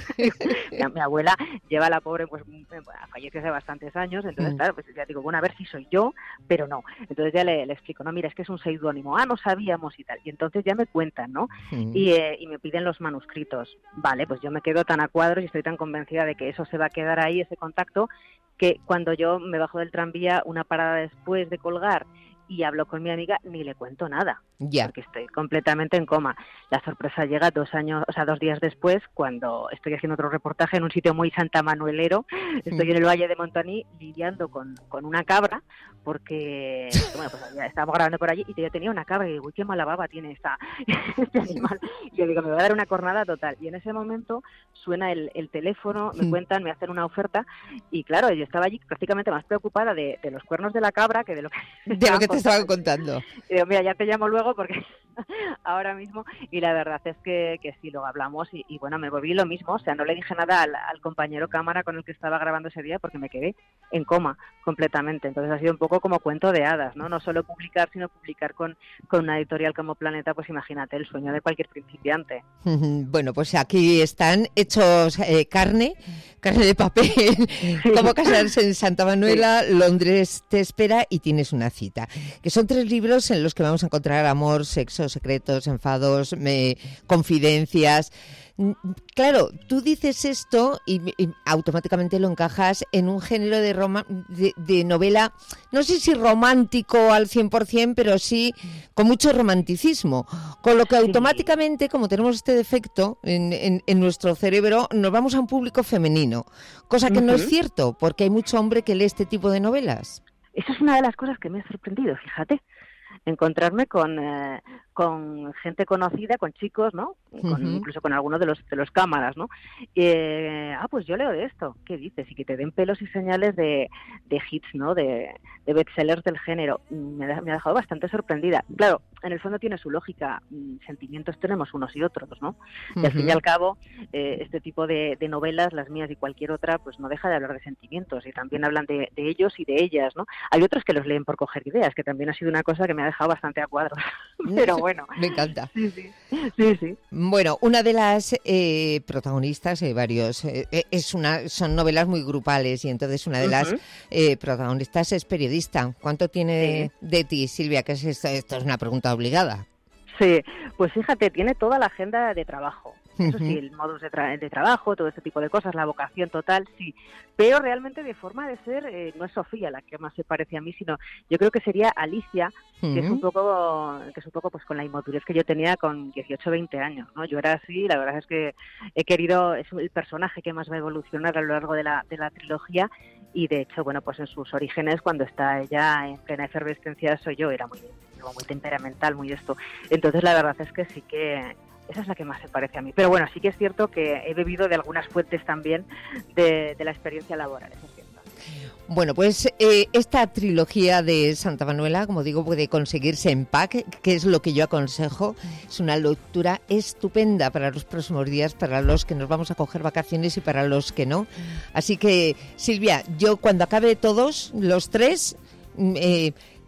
mi, mi abuela lleva a la pobre, pues, falleció hace bastantes años, entonces, mm. claro, pues ya digo, bueno, a ver si soy yo, pero no. Entonces ya le, le explico, no, mira, es que es un seudónimo, ah, no sabíamos y tal. Y entonces ya me cuentan, ¿no? Mm. Y, eh, y me piden los manuscritos. Vale, pues yo me quedo tan a cuadros y estoy tan convencida de que eso se va a quedar ahí, ese contacto, que cuando yo me bajo del tranvía una parada después de colgar y hablo con mi amiga, ni le cuento nada, ya. porque estoy completamente en coma. La sorpresa llega dos años, o sea, dos días después, cuando estoy haciendo otro reportaje en un sitio muy santamanuelero, estoy en el Valle de Montaní lidiando con, con una cabra, porque, bueno, pues ya estábamos grabando por allí y yo tenía una cabra y digo, uy, qué mala baba tiene esta, este animal. Y yo digo, me voy a dar una cornada total. Y en ese momento suena el, el teléfono, me cuentan, me hacen una oferta y claro, yo estaba allí prácticamente más preocupada de, de los cuernos de la cabra que de lo que... De lo que te estaba contando. Y digo, mira, ya te llamo luego porque ahora mismo, y la verdad es que, que sí, lo hablamos y, y bueno, me volví lo mismo, o sea, no le dije nada al, al compañero cámara con el que estaba grabando ese día porque me quedé en coma completamente. Entonces ha sido un poco como cuento de hadas, ¿no? No solo publicar, sino publicar con, con una editorial como Planeta, pues imagínate, el sueño de cualquier principiante. Bueno, pues aquí están hechos eh, carne, carne de papel, sí. Cómo casarse en Santa Manuela, sí. Londres te espera y tienes una cita. Que son tres libros en los que vamos a encontrar amor, sexo, secretos, enfados, me, confidencias. Claro, tú dices esto y, y automáticamente lo encajas en un género de, roma, de, de novela, no sé si romántico al cien por ciento, pero sí con mucho romanticismo. Con lo que automáticamente, como tenemos este defecto en, en, en nuestro cerebro, nos vamos a un público femenino. Cosa que uh-huh. no es cierto, porque hay mucho hombre que lee este tipo de novelas. Eso es una de las cosas que me ha sorprendido, fíjate. Encontrarme con, eh, con gente conocida, con chicos, ¿no? Con, uh-huh. Incluso con algunos de los de los cámaras, ¿no? Eh, ah, pues yo leo de esto. ¿Qué dices? Y que te den pelos y señales de, de hits, ¿no? De, de bestsellers del género. Me, me ha dejado bastante sorprendida. Claro, en el fondo tiene su lógica. Sentimientos tenemos unos y otros, ¿no? Uh-huh. Y al fin y al cabo, eh, este tipo de, de novelas, las mías y cualquier otra, pues no deja de hablar de sentimientos y también hablan de, de ellos y de ellas, ¿no? Hay otros que los leen por coger ideas, que también ha sido una cosa que me ha dejado bastante a cuadros. Pero bueno. Me encanta. Sí, sí. Sí, sí. Bueno, una de las eh, protagonistas, hay eh, varios, eh, es una, son novelas muy grupales y entonces una de uh-huh. las eh, protagonistas es periodista. ¿Cuánto tiene sí. de ti, Silvia? Que es esto, esto es una pregunta obligada. Sí, pues fíjate, tiene toda la agenda de trabajo. Eso sí, el modus de, tra- de trabajo, todo este tipo de cosas, la vocación total, sí. Pero realmente de forma de ser, eh, no es Sofía la que más se parece a mí, sino yo creo que sería Alicia, uh-huh. que es un poco, que es un poco pues con la inmadurez que yo tenía con dieciocho, veinte años, ¿no? Yo era así, la verdad es que he querido, es el personaje que más va a evolucionar a lo largo de la, de la trilogía y de hecho, bueno, pues en sus orígenes, cuando está ella en plena efervescencia, soy yo, era muy, muy temperamental, muy esto. Entonces la verdad es que sí que... esa es la que más se parece a mí. Pero bueno, sí que es cierto que he bebido de algunas fuentes también de, de la experiencia laboral, eso es cierto. Bueno, pues eh, esta trilogía de Santa Manuela, como digo, puede conseguirse en pack, que es lo que yo aconsejo. Es una lectura estupenda para los próximos días, para los que nos vamos a coger vacaciones y para los que no. Así que, Silvia, yo cuando acabe todos, los tres... Eh,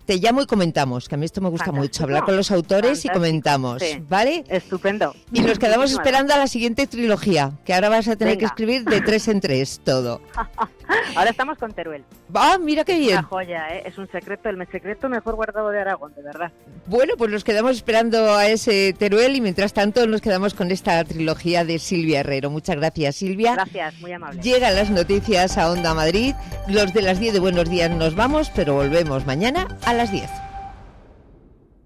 te llamo y comentamos, que a mí esto me gusta Fantástico. mucho, hablar con los autores Fantástico. y comentamos, sí. ¿vale? Estupendo. Y nos quedamos esperando a la siguiente trilogía, que ahora vas a tener Venga. que escribir de tres en tres todo. Ahora estamos con Teruel. Ah, mira qué bien. Una joya, ¿eh? Es un secreto, el secreto mejor guardado de Aragón, de verdad. Bueno, pues nos quedamos esperando a ese Teruel y mientras tanto nos quedamos con esta trilogía de Silvia Herrero. Muchas gracias, Silvia. Gracias, muy amable. Llegan las noticias a Onda Madrid. Los de las diez de Buenos Días nos vamos, pero volvemos mañana a las diez.